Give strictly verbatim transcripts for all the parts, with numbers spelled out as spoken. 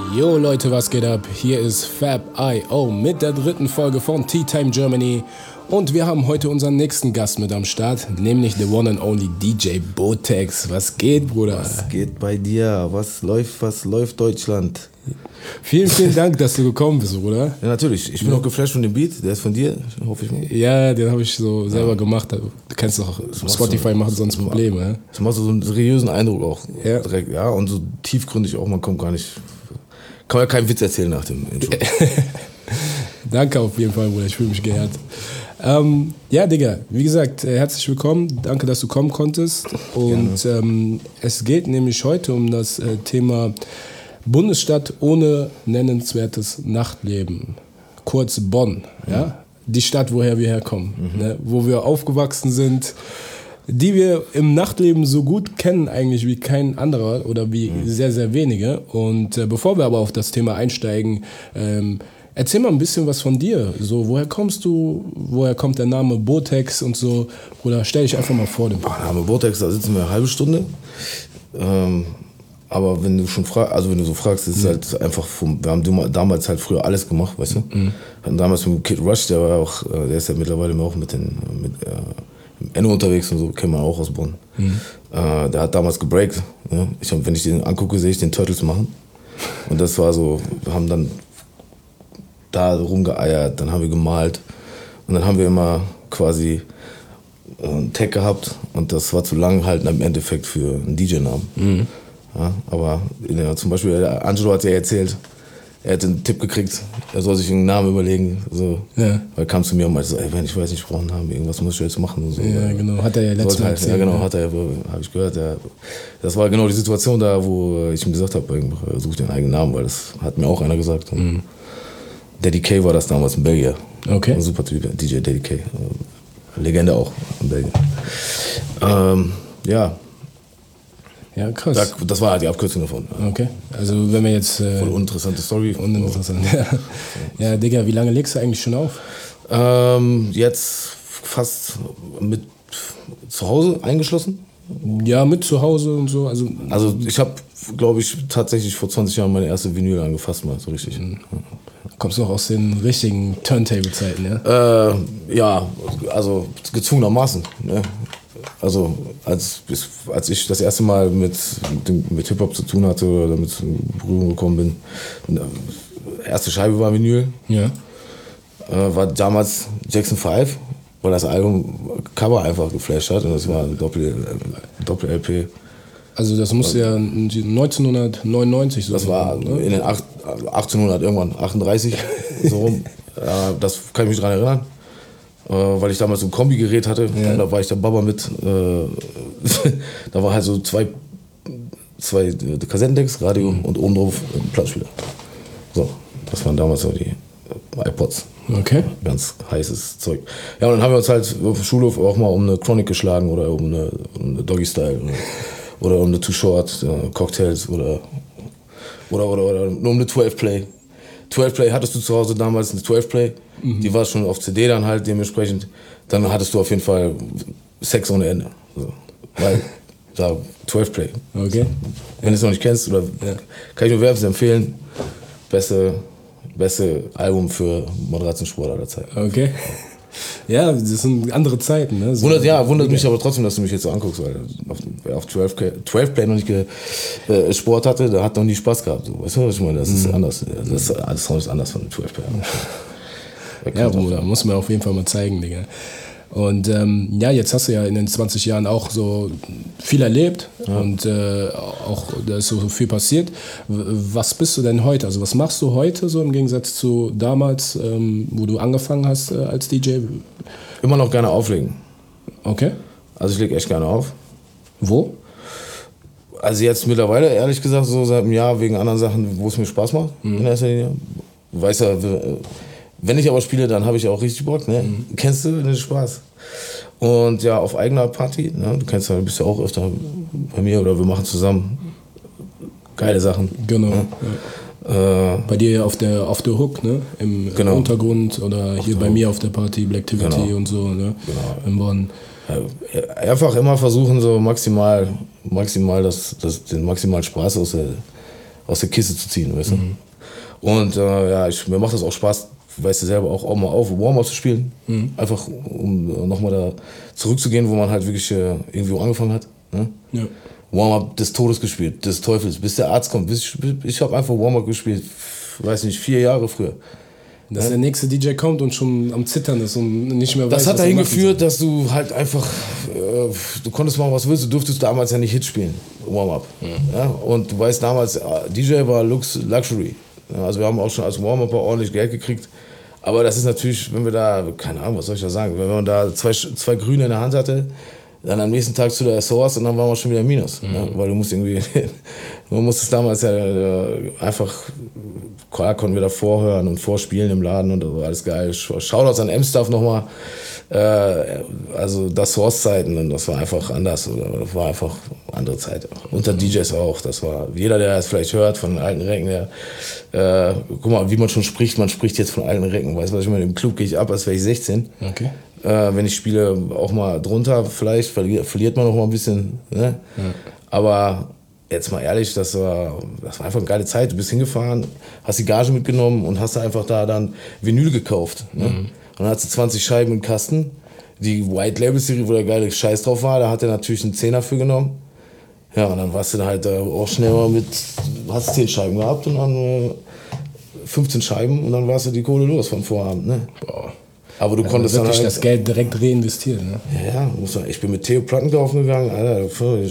Yo Leute, was geht ab? Hier ist Fab I O mit der dritten Folge von Tea Time Germany und wir haben heute unseren nächsten Gast mit am Start, nämlich the one and only D J Botex. Was geht, Bruder? Was geht bei dir? Was läuft, was läuft Deutschland? Vielen, vielen Dank, dass du gekommen bist, Bruder. Ja, natürlich. Ich bin auch geflasht von dem Beat. Der ist von dir, hoffe ich mal. Ja, den habe ich so selber ja. gemacht. Du kennst doch, Spotify so, macht sonst Probleme. Ja? Das macht so einen seriösen Eindruck auch. Ja. Direkt, ja, und so tiefgründig auch. Man kommt gar nicht... Kann man ja keinen Witz erzählen nach dem Intro. Danke auf jeden Fall, Bruder. Ich fühle mich geehrt. Ähm, ja, Digga, wie gesagt, herzlich willkommen. Danke, dass du kommen konntest. Und ähm, es geht nämlich heute um das äh, Thema Bundesstadt ohne nennenswertes Nachtleben. Kurz Bonn. Mhm. Ja? Die Stadt, woher wir herkommen. Mhm. Ne? Wo wir aufgewachsen sind. Die wir im Nachtleben so gut kennen eigentlich wie kein anderer oder wie mhm. sehr, sehr wenige. Und äh, bevor wir aber auf das Thema einsteigen, ähm, erzähl mal ein bisschen was von dir. So, woher kommst du? Woher kommt der Name Botex und so? Oder stell dich einfach mal vor dem. Der Name Botex, da sitzen wir eine halbe Stunde. Ähm, aber wenn du schon fragst, also wenn du so fragst, ist es mhm. halt einfach vom, wir haben damals halt früher alles gemacht, weißt du? Mhm. Und damals mit Kid Rush, der war auch, der ist ja mittlerweile auch mit den, mit, äh, Enno unterwegs und so, kennt man auch aus Bonn. Mhm. Äh, der hat damals gebreakt. Ne? Ich hab, wenn ich den angucke, sehe ich den Turtles machen. Und das war so, wir haben dann da rumgeeiert, dann haben wir gemalt. Und dann haben wir immer quasi einen Tag gehabt und das war zu lang halt im Endeffekt für einen D J-Namen. Mhm. Ja, aber ja, zum Beispiel, Angelo hat ja erzählt, er hat einen Tipp gekriegt, er soll sich einen Namen überlegen. So. Ja. Er kam zu mir und meinte so, ey, ich weiß nicht, ich brauche einen Namen, irgendwas muss ich jetzt machen. So. Ja, genau, hat er ja letztes Mal erzählt. Ja, genau, hat er, habe ich gehört. Ja. Das war genau die Situation da, wo ich ihm gesagt habe, such dir einen eigenen Namen, weil das hat mir auch einer gesagt. Mhm. Daddy K war das damals in Belgien. Okay. Ein super Typ, D J Daddy K. Legende auch in Belgien. Ähm, ja. Ja, krass. Das, das war halt die Abkürzung davon. Okay, also wenn wir jetzt... Äh, Voll uninteressante Story. Uninteressant, ja. Ja, Digga, wie lange legst du eigentlich schon auf? Ähm, jetzt fast mit zu Hause eingeschlossen. Ja, mit zu Hause und so. Also, also ich habe, glaube ich, tatsächlich vor zwanzig Jahren meine erste Vinyl angefasst mal, so richtig. Mhm. Kommst du noch aus den richtigen Turntable-Zeiten, ja? Äh, ja, also gezwungenermaßen, ne? Also als, als ich das erste Mal mit, mit, mit Hip-Hop zu tun hatte oder damit in Berührung gekommen bin, erste Scheibe war Vinyl. Ja. Äh, war damals Jackson fünf, weil das Album Cover einfach geflasht hat und das war ein Doppel-L P. Also das muss ja neunzehnhundertneunundneunzig so Das war ne? in den achtzehnhundert irgendwann, achtunddreißig so rum. Ja, das kann ich mich dran erinnern. Äh, weil ich damals so ein Kombi-Gerät hatte, ja. Da war ich der Baba mit, äh, da war halt so zwei, zwei Kassettendecks, Radio mhm. und oben drauf ein Plattenspieler. So, das waren damals so die iPods. Okay. Ganz heißes Zeug. Ja, und dann haben wir uns halt auf dem Schulhof auch mal um eine Chronic geschlagen oder um eine, um eine Doggy Style oder, oder um eine Too Short, äh, Cocktails oder, oder, oder, oder nur um eine zwölf Play. zwölf Play hattest du zu Hause damals, eine zwölf Play, mhm. die war schon auf C D dann halt dementsprechend. Dann hattest du auf jeden Fall Sex ohne Ende. So. Weil, da, zwölf Play. Okay. Wenn du es noch nicht kennst, oder ja. kann ich nur wärmstens empfehlen, beste, beste Album für Moderationsport aller Zeiten. Okay. Ja, das sind andere Zeiten. Ne? So wundert, ja, wundert mich aber trotzdem, dass du mich jetzt so anguckst, weil auf, wer auf zwölf Play noch nicht ge, äh, Sport hatte, der hat noch nie Spaß gehabt. So. Weißt du, was ich meine? Das ist mhm. anders. Das ist alles ist anders von zwölf Play. Ja, Bruder, muss man auf jeden Fall mal zeigen, Digga. Und ähm, ja, jetzt hast du ja in den zwanzig Jahren auch so viel erlebt ja. und äh, auch da ist so viel passiert. Was bist du denn heute? Also was machst du heute so im Gegensatz zu damals, ähm, wo du angefangen hast äh, als D J? Immer noch gerne auflegen. Okay. Also ich lege echt gerne auf. Wo? Also jetzt mittlerweile, ehrlich gesagt, so seit einem Jahr wegen anderen Sachen, wo es mir Spaß macht. Mhm. In erster Linie. Du weißt ja, wenn ich aber spiele, dann habe ich auch richtig Bock, ne? Mhm. Kennst du, das ist Spaß. Und ja, auf eigener Party, ne? Du kennst ja, du bist ja auch öfter bei mir oder wir machen zusammen geile Sachen. Genau. Ne? Ja. Äh, bei dir auf der auf der Hook, ne? Im genau. Untergrund oder auf hier bei Hook. Mir auf der Party, Blacktivity genau. und so, ne? Genau. In Bonn. Ja, einfach immer versuchen, so maximal, maximal das, das, den maximalen Spaß aus der aus der Kiste zu ziehen, weißt du. Mhm. Und äh, ja, ich, mir macht das auch Spaß, weißt du selber, auch, auch mal auf, Warm-up zu spielen. Mhm. Einfach, um nochmal da zurückzugehen, wo man halt wirklich äh, irgendwo angefangen hat. Ne? Ja. Warm-up des Todes gespielt, des Teufels, bis der Arzt kommt. Bis ich ich habe einfach Warm-up gespielt, weiß nicht, vier Jahre früher. Dass ja. der nächste D J kommt und schon am Zittern ist und nicht mehr weiß, das hat dahin geführt, dass du halt einfach, äh, du konntest machen, was du willst, du durftest damals ja nicht Hit spielen, Warm-up. Mhm. Ja? Und du weißt damals, D J war Lux, Luxury. Ja, also wir haben auch schon als Warm-Upper ordentlich Geld gekriegt. Aber das ist natürlich, wenn wir da, keine Ahnung, was soll ich da sagen, wenn man da zwei, zwei Grüne in der Hand hatte, dann am nächsten Tag zu der Source und dann waren wir schon wieder Minus. Mhm. Ja, weil du musst irgendwie, man musste es damals ja einfach, klar konnten wir da vorhören und vorspielen im Laden und so, alles geil. Shoutouts an M-Stuff nochmal. Äh, also das Source-Zeiten, und das war einfach anders. Das war einfach eine andere Zeit. Unter D Js auch. Das war, jeder, der das vielleicht hört von den alten Recken, der, äh, guck mal, wie man schon spricht, man spricht jetzt von alten Recken. Weißt du, was ich meine? Im Club gehe ich ab, als wäre ich sechzehn. Okay. Äh, wenn ich spiele, auch mal drunter, vielleicht verliert, verliert man noch mal ein bisschen. Ne? Ja. Aber jetzt mal ehrlich, das war, das war einfach eine geile Zeit. Du bist hingefahren, hast die Gage mitgenommen und hast einfach da dann Vinyl gekauft. Ne? Mhm. Und dann hat sie zwanzig Scheiben im Kasten. Die White Label Serie, wo der geile Scheiß drauf war, da hat er natürlich einen Zehner für genommen. Ja, und dann warst du halt auch schnell mal mit, hast zehn Scheiben gehabt und dann äh, fünfzehn Scheiben und dann warst du die Kohle los vom Vorabend. Ne? Boah. Aber du also konntest dann halt das Geld direkt reinvestieren. Ne? Ja, muss man, ich bin mit Theo Platten kaufen gegangen, Alter,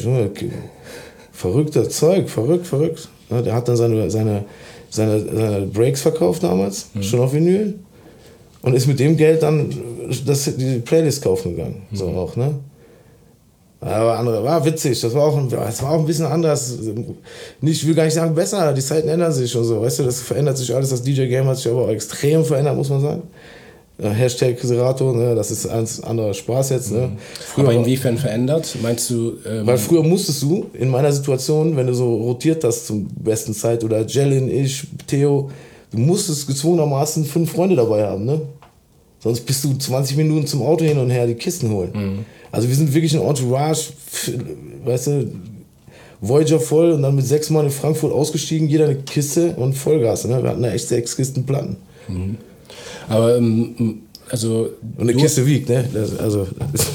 verrückter Zeug, verrückt, verrückt. Ja, der hat dann seine, seine, seine, seine Breaks verkauft damals, mhm. schon auf Vinyl. Und ist mit dem Geld dann das, die Playlist kaufen gegangen. Mhm. So auch, ne? Aber andere, war witzig, das war, auch ein, das war auch ein bisschen anders. Nicht, ich will gar nicht sagen besser, die Zeiten ändern sich und so, weißt du, das verändert sich alles, das D J-Game hat sich aber auch extrem verändert, muss man sagen. Hashtag Serato, ne, das ist ein anderer Spaß jetzt. Ne. Früher aber inwiefern verändert? Meinst du? Ähm weil früher musstest du in meiner Situation, wenn du so rotiert hast zum besten Zeit, oder Jellin, ich, Theo, du musstest gezwungenermaßen fünf Freunde dabei haben, ne? Sonst bist du zwanzig Minuten zum Auto hin und her die Kisten holen. Mhm. Also wir sind wirklich ein Entourage, weißt du, Voyager voll und dann mit sechs Mann in Frankfurt ausgestiegen, jeder eine Kiste und Vollgas. Ne? Wir hatten da echt sechs Kisten Platten. Mhm. Aber ähm, also und eine Kiste wiegt, ne? Das, also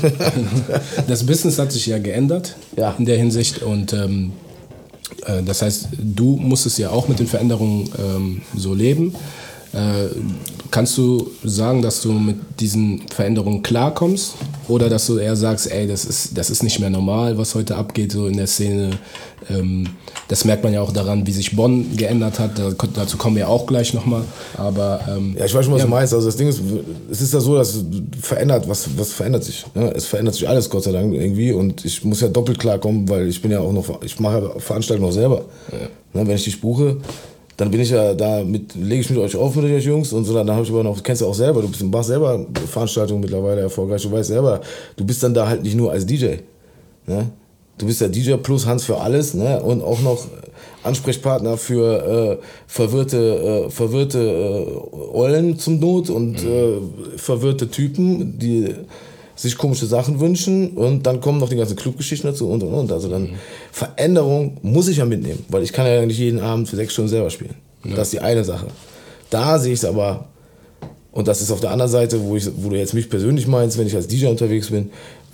das Business hat sich ja geändert, ja, in der Hinsicht, und ähm, äh, das heißt, du musstest ja auch mit den Veränderungen ähm, so leben. Äh, kannst du sagen, dass du mit diesen Veränderungen klarkommst, oder dass du eher sagst, ey, das ist, das ist nicht mehr normal, was heute abgeht so in der Szene? Ähm, das merkt man ja auch daran, wie sich Bonn geändert hat. Da, dazu kommen wir auch gleich nochmal. Aber ähm, ja, ich weiß schon, was ja. du meinst. Also das Ding ist, es ist ja so, dass verändert, was, was verändert sich. Ne? Es verändert sich alles, Gott sei Dank, irgendwie. Und ich muss ja doppelt klarkommen, weil ich bin ja auch noch, ich mache ja Veranstaltungen noch selber. Ja. Ne? Wenn ich dich buche, dann bin ich ja da mit, lege ich mit euch auf mit euch Jungs und so, dann habe ich aber noch, du kennst ja auch selber, du bist, machst selber Veranstaltungen mittlerweile erfolgreich, du weißt selber, du bist dann da halt nicht nur als D J, ne? Du bist der D J plus Hans für alles, ne? Und auch noch Ansprechpartner für äh, verwirrte, äh, verwirrte äh, Eulen zum Not und mhm. äh, verwirrte Typen, die sich komische Sachen wünschen, und dann kommen noch die ganzen Clubgeschichten dazu und und und. Also dann mhm. Veränderung muss ich ja mitnehmen, weil ich kann ja nicht jeden Abend für sechs Stunden selber spielen. Ja. Das ist die eine Sache. Da sehe ich es aber, und das ist auf der anderen Seite, wo, ich, wo du jetzt mich persönlich meinst, wenn ich als D J unterwegs bin,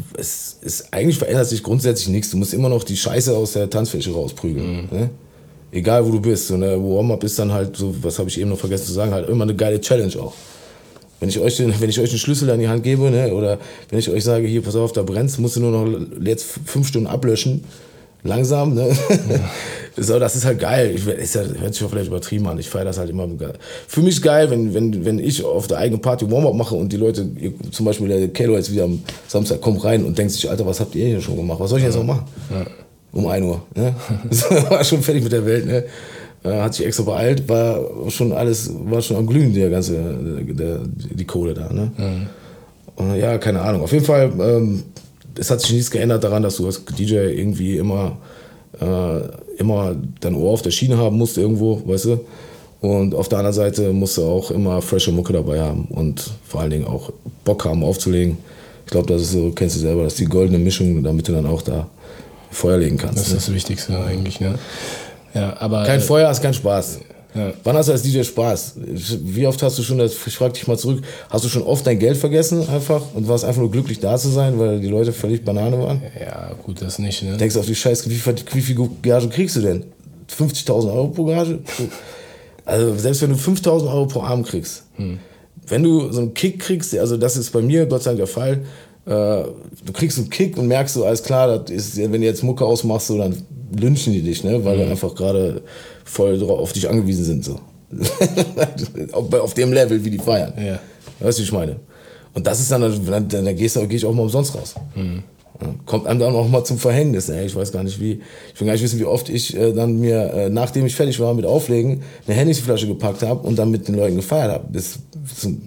es ist, eigentlich verändert sich grundsätzlich nichts. Du musst immer noch die Scheiße aus der Tanzfläche rausprügeln. Mhm. Ne? Egal wo du bist. Und der Warm-up ist dann halt, so, was habe ich eben noch vergessen zu sagen, halt immer eine geile Challenge auch. Wenn ich euch den, wenn ich euch einen Schlüssel an die Hand gebe, ne, oder wenn ich euch sage, hier, pass auf, da brennt's, musst du nur noch jetzt fünf Stunden ablöschen, langsam, ne? Ja. So, das ist halt geil. Ich, ist ja, hört sich auch vielleicht übertrieben an, ich feiere das halt immer. Für mich ist geil, wenn, wenn, wenn ich auf der eigenen Party Warm-up mache und die Leute, zum Beispiel der Kalo jetzt wieder am Samstag kommt rein und denkt sich, Alter, was habt ihr hier schon gemacht? Was soll ich jetzt noch machen? Ja. Um ein Uhr, ne? War schon fertig mit der Welt, ne? Hat sich extra beeilt, war schon alles, war schon am Glühen, der ganze, der, die Kohle da, ne? Mhm. Und ja, keine Ahnung. Auf jeden Fall, ähm, es hat sich nichts geändert daran, dass du als D J irgendwie immer, äh, immer dein Ohr auf der Schiene haben musst irgendwo, weißt du? Und auf der anderen Seite musst du auch immer frische Mucke dabei haben und vor allen Dingen auch Bock haben aufzulegen. Ich glaube, das ist so, kennst du selber, das ist die goldene Mischung, damit du dann auch da Feuer legen kannst. Das ist ne? das Wichtigste eigentlich, ne? Ja, aber, kein äh, Feuer ist kein Spaß. Ja. Wann hast du als D J Spaß? Wie oft hast du schon, ich frag dich mal zurück, hast du schon oft dein Geld vergessen einfach und warst einfach nur glücklich da zu sein, weil die Leute völlig Banane waren? Ja, gut, das nicht, ne? Denkst du auf die Scheiße, wie, wie viel Gage kriegst du denn? fünfzigtausend Euro pro Gage? Also selbst wenn du fünftausend Euro pro Abend kriegst, hm. wenn du so einen Kick kriegst, also das ist bei mir Gott sei Dank der Fall, äh, du kriegst einen Kick und merkst so, alles klar, das ist, wenn du jetzt Mucke ausmachst, so, dann lynchen die dich, ne? Weil mhm. die einfach gerade voll auf dich angewiesen sind. So. auf, auf dem Level, wie die feiern. Ja. Weißt du, wie ich meine? Und das ist dann, dann, dann gehst du, geh ich auch mal umsonst raus. Mhm. Ja, kommt einem dann auch mal zum Verhängnis. Ey. Ich weiß gar nicht, wie, ich will gar nicht wissen, wie oft ich äh, dann mir, äh, nachdem ich fertig war mit Auflegen, eine Hennessy-Flasche gepackt habe und dann mit den Leuten gefeiert habe. Bis zum,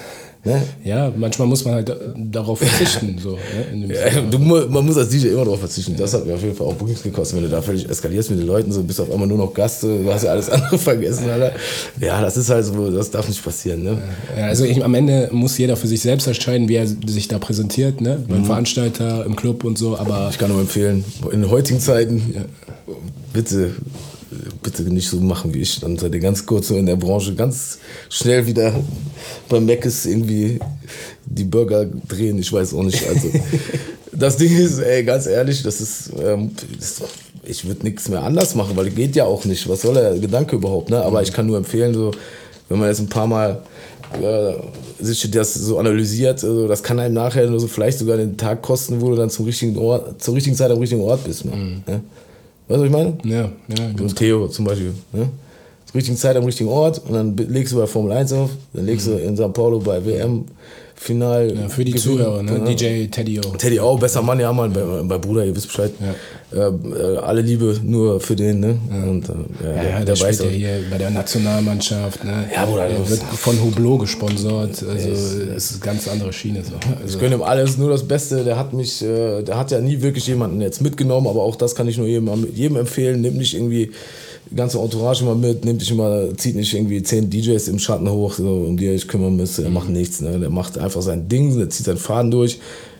ne? Ja, manchmal muss man halt darauf verzichten. So, ne? In dem ja, du, man muss als D J immer darauf verzichten. Das hat mir auf jeden Fall auch Bookings gekostet. Wenn du da völlig eskalierst mit den Leuten, so bist du auf einmal nur noch Gast, du hast ja alles andere vergessen. Alter. Ja, das ist halt so, das darf nicht passieren. Ne? Ja, also ich, am Ende muss jeder für sich selbst entscheiden, wie er sich da präsentiert, ne? Beim mhm. Veranstalter, im Club und so. Aber ich kann nur empfehlen, in den heutigen Zeiten, ja. bitte... bitte nicht so machen wie ich. Dann seid ihr ganz kurz so in der Branche ganz schnell wieder bei Mc's irgendwie die Burger drehen. Ich weiß auch nicht. Also das Ding ist, ey, ganz ehrlich, das ist, ähm, das, ich würde nichts mehr anders machen, weil geht ja auch nicht. Was soll der Gedanke überhaupt? Ne? Aber ich kann nur empfehlen, so, wenn man jetzt ein paar Mal äh, sich das so analysiert, also das kann einem nachher nur so vielleicht sogar den Tag kosten, wo du dann zum richtigen Ort, zur richtigen Zeit am richtigen Ort bist. Ne? Mhm. Ja? Weißt du, was ich meine? Ja, ja. So Theo zum Beispiel. Ne? Zur richtigen Zeit am richtigen Ort und dann legst du bei Formel eins auf, dann legst mhm. du in Sao Paulo bei W M-Final. Ja, für die Zuhörer, ne? D J Teddy O. Teddy O, besser Mann, ja, Mann, bei, bei Bruder, ihr wisst Bescheid. Ja. Äh, äh, alle Liebe nur für den, ne? Ja. Und, äh, ja, ja, der, der, der spielt ja hier bei der Nationalmannschaft, ne? Ja, Bruder. Der wird von Hublot gesponsert, also es ist eine ganz andere Schiene. So. Also ich gönne ihm alles, nur das Beste, der hat mich, äh, der hat ja nie wirklich jemanden jetzt mitgenommen, aber auch das kann ich nur jedem, jedem empfehlen, nimm nicht irgendwie die ganze Entourage mal mit, nimmt dich immer, zieht nicht irgendwie zehn D Js im Schatten hoch, so, um die ihr euch kümmern müsst, der mhm. macht nichts, ne? Der macht einfach sein Ding, der zieht seinen Faden durch.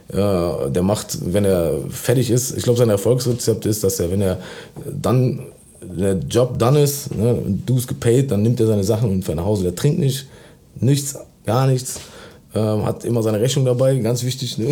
Ja, der macht, wenn er fertig ist, ich glaube, sein Erfolgsrezept ist, dass er, wenn er dann der Job done ist, ne, und du es gepaid, dann nimmt er seine Sachen und fährt nach Hause. Der trinkt nicht, nichts, gar nichts, ähm, hat immer seine Rechnung dabei, ganz wichtig. Ne?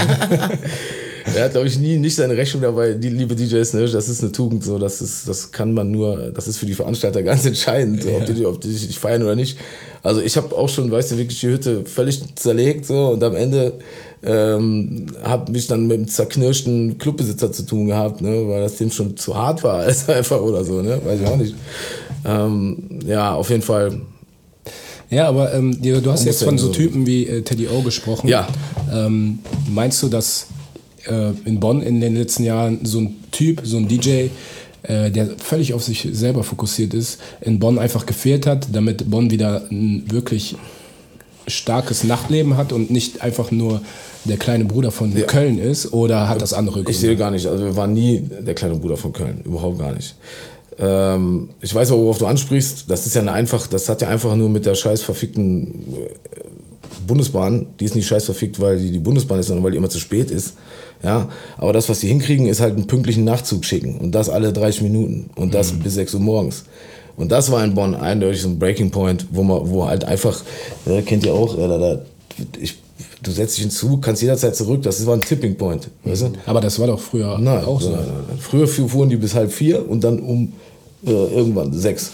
Er hat, glaube ich, nie nicht seine Rechnung dabei, die liebe D Js, ne? Das ist eine Tugend, so, das ist, das kann man nur, das ist für die Veranstalter ganz entscheidend, so, ob die, ob die dich feiern oder nicht. Also ich habe auch schon, weißt du, wirklich die Hütte völlig zerlegt, so, und am Ende ähm, habe mich dann mit einem zerknirschten Clubbesitzer zu tun gehabt, ne? Weil das dem schon zu hart war, als einfach oder so, ne? Weiß ich auch nicht. Ähm, ja, auf jeden Fall. Ja, aber ähm, du hast jetzt von so Typen wie äh, Teddy O gesprochen. Ja. Ähm, meinst du, dass äh, in Bonn in den letzten Jahren so ein Typ, so ein D J, äh, der völlig auf sich selber fokussiert ist, in Bonn einfach gefehlt hat, damit Bonn wieder ein wirklich starkes Nachtleben hat und nicht einfach nur der kleine Bruder von ja. Köln ist, oder hat das andere Gründe? Ich sehe gar nicht, also wir waren nie der kleine Bruder von Köln, überhaupt gar nicht. Ähm, ich weiß aber, worauf du ansprichst, das ist ja eine einfach, das hat ja einfach nur mit der scheiß verfickten Bundesbahn, die ist nicht scheiß verfickt, weil die die Bundesbahn ist, sondern weil die immer zu spät ist. Ja, aber das, was die hinkriegen, ist halt einen pünktlichen Nachtzug schicken und das alle dreißig Minuten und das mhm. bis sechs Uhr morgens. Und das war in Bonn eindeutig so ein Breaking Point, wo man, wo halt einfach, äh, kennt ihr auch, äh, da, da, ich, du setzt dich in den Zug, kannst jederzeit zurück, das war ein Tipping Point. Weißt du? Aber das war doch früher Nein, auch so. Nein, nein, nein. Früher fuhren die bis halb vier und dann um äh, irgendwann sechs.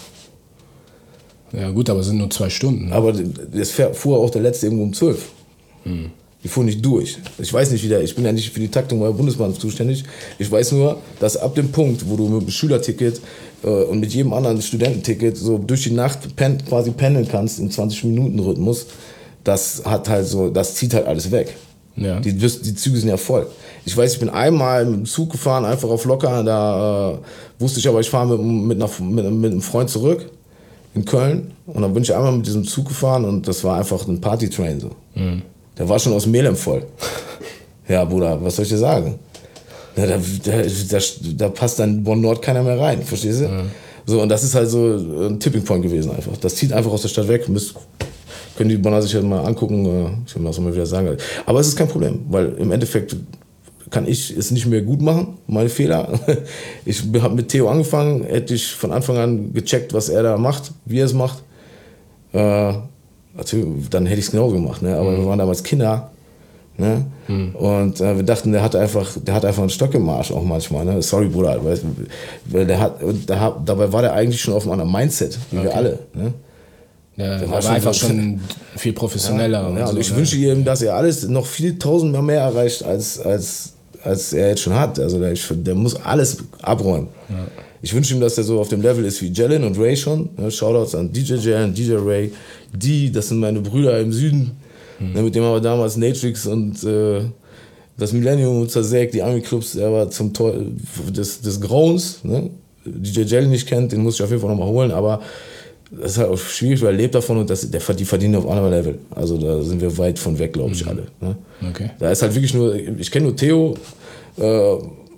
Ja gut, aber es sind nur zwei Stunden. Ne? Aber es fuhr auch der letzte irgendwo um zwölf. Hm. Die fuhren nicht durch. Ich weiß nicht, wie der, ich bin ja nicht für die Taktung der Bundesbahn zuständig. Ich weiß nur, dass ab dem Punkt, wo du mit dem Schülerticket äh, und mit jedem anderen Studententicket so durch die Nacht pen, quasi pendeln kannst im zwanzig-Minuten-Rhythmus, das hat halt so, das zieht halt alles weg. Ja. Die, die Züge sind ja voll. Ich weiß, ich bin einmal mit dem Zug gefahren, einfach auf locker, da äh, wusste ich aber, ich fahre mit, mit, einer, mit, mit einem Freund zurück in Köln und dann bin ich einmal mit diesem Zug gefahren und das war einfach ein Party-Train so. Mhm. Der war schon aus Melem voll. Ja, Bruder, was soll ich dir sagen? Da, da, da, da passt dann Bonn-Nord keiner mehr rein, verstehst du? Mhm. So, und das ist halt so ein Tipping Point gewesen einfach. Das zieht einfach aus der Stadt weg. Müsst, können die Bonner sich halt mal angucken. Ich will mal so mal wieder sagen. Aber es ist kein Problem, weil im Endeffekt kann ich es nicht mehr gut machen, meine Fehler. Ich habe mit Theo angefangen, hätte ich von Anfang an gecheckt, was er da macht, wie er es macht. Äh, also, dann hätte ich es genauso gemacht, ne? Aber mhm. wir waren damals Kinder. Ne? Mhm. Und äh, wir dachten, der hat, einfach, der hat einfach einen Stock im Arsch auch manchmal. Ne? Sorry, Bruder. Weil, weil der hat, der, dabei war der eigentlich schon auf einem anderen Mindset, wie okay. wir alle. Ne? Ja, der war, war einfach schon viel professioneller. Ja, und, ja, so, und ich ne? wünsche ihm, dass er alles noch viel tausendmal mehr erreicht, als, als, als er jetzt schon hat. Also der, der muss alles abräumen. Ja. Ich wünsche ihm, dass er so auf dem Level ist wie Jalen und Ray schon. Ne? Shoutouts an D J Jalen, D J Ray. Die, das sind meine Brüder im Süden. Mhm. Ne, mit dem haben wir damals Natrix und äh, das Millennium zersägt, die Ami-Clubs. Er war zum Tor des, des Grauens. Ne? D J Jalen nicht kennt, den muss ich auf jeden Fall nochmal holen. Aber das ist halt auch schwierig, weil er lebt davon und das, der, die verdienen auf anderem Level. Also da sind wir weit von weg, glaube ich, mhm. alle. Ne? Okay. Da ist halt wirklich nur, ich kenne nur Theo, äh,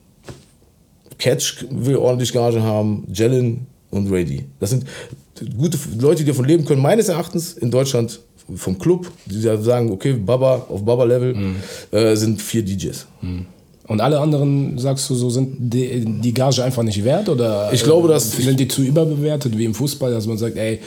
Catch will ordentlich Gage haben, Jalen und Rady. Das sind gute Leute, die davon leben können, meines Erachtens in Deutschland vom Club, die sagen, okay, Baba auf Baba-Level, mhm. äh, sind vier D Js. Mhm. Und alle anderen, sagst du, so sind die, die Gage einfach nicht wert? Oder ich glaube, dass sind die zu überbewertet, wie im Fußball, dass man sagt, ey,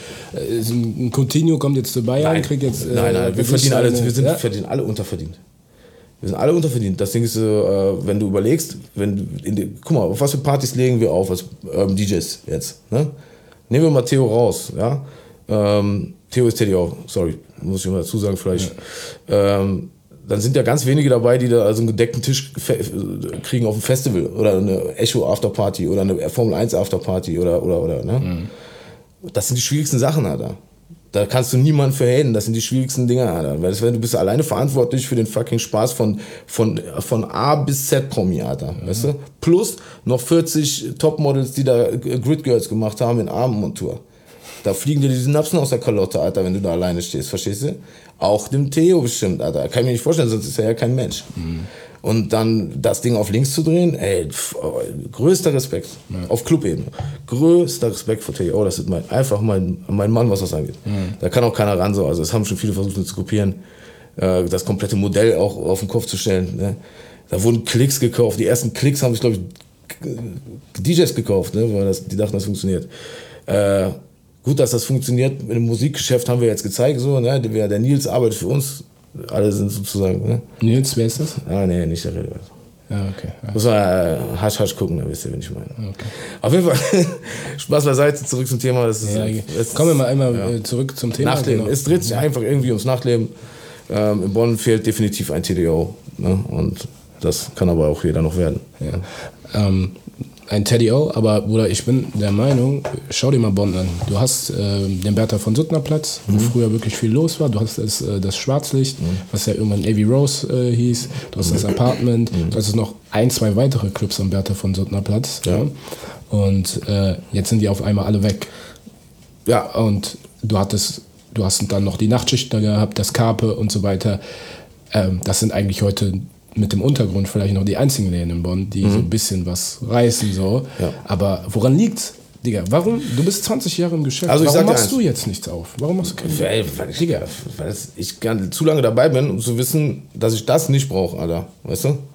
ein Coutinho kommt jetzt zu Bayern, nein, kriegt jetzt... Nein, nein, wir verdienen alle, wir sind, ja? verdienen alle unterverdient. Wir sind alle unterverdient. Das Ding ist, äh, wenn du überlegst, wenn in die, guck mal, auf was für Partys legen wir auf als ähm, D Js jetzt? Ne? Nehmen wir mal Theo raus. Ja? Ähm, Theo ist Teddy auch, sorry, muss ich mal dazu sagen vielleicht. Ja. Ähm, dann sind ja ganz wenige dabei, die da also einen gedeckten Tisch kriegen auf dem Festival oder eine Echo Afterparty oder eine Formel eins Afterparty oder, oder, oder, ne? Mhm. Das sind die schwierigsten Sachen, Alter. Da kannst du niemanden verhängen, das sind die schwierigsten Dinge, Alter. Weil du bist alleine verantwortlich für den fucking Spaß von, von, von A bis Z Promi, Alter. Mhm. Weißt du? Plus noch vierzig Topmodels, die da Grid Girls gemacht haben in Abendmontur. Da fliegen dir die Synapsen aus der Kalotte, Alter, wenn du da alleine stehst, verstehst du? Auch dem Theo bestimmt, Alter. Kann ich mir nicht vorstellen, sonst ist er ja kein Mensch. Mhm. Und dann das Ding auf links zu drehen, ey, pf, oh, größter Respekt. Ja. Auf Clubebene. Größter Respekt vor Theo. Oh, das ist mein, einfach mein, mein Mann, was das angeht. Mhm. Da kann auch keiner ran so. Also das haben schon viele versucht, das zu kopieren. Äh, das komplette Modell auch auf den Kopf zu stellen. Ne? Da wurden Klicks gekauft. Die ersten Klicks haben sich, glaube ich, D Js gekauft, ne? Weil das, die dachten, das funktioniert. Äh, Gut, dass das funktioniert. Im Musikgeschäft haben wir jetzt gezeigt, so, ne? Der, der Nils arbeitet für uns. Alle sind sozusagen. Ne? Nils, wer ist das? Ah, nee, nicht der Rede. Ja, okay. Ja. Muss man äh, hasch, hasch gucken, dann wisst ihr, wen ich meine. Okay. Auf jeden Fall, Spaß beiseite, zurück zum Thema. Das ist, ja, das kommen wir mal einmal ja. zurück zum Thema. Nachtleben. Genau. Es dreht sich einfach irgendwie ums Nachtleben. Ähm, in Bonn fehlt definitiv ein T D O. Ne? Und das kann aber auch jeder noch werden. Ja. Ähm, Ein Teddy O, aber Bruder, ich bin der Meinung, schau dir mal Bonn an. Du hast äh, den Bertha von Suttner Platz, wo mhm. früher wirklich viel los war. Du hast das, äh, das Schwarzlicht, mhm. was ja irgendwann Abbey Rose äh, hieß. Du hast mhm. das Apartment. Mhm. Du hast noch ein, zwei weitere Clubs am Bertha von Suttner Platz. Ja. Ja. Und äh, jetzt sind die auf einmal alle weg. Ja. Und du hattest, du hast dann noch die Nachtschicht da gehabt, das Carpe und so weiter. Ähm, das sind eigentlich heute mit dem Untergrund vielleicht noch die einzigen Läden in Bonn, die mhm. so ein bisschen was reißen. So. Ja. Aber woran liegt's, Digga? Warum? Du bist zwanzig Jahre im Geschäft. Also warum machst eins. du jetzt nichts auf? Warum machst du keinen weil, weil ich, Digga, weil ich zu lange dabei bin, um zu wissen, dass ich das nicht brauche, Alter. Weißt du?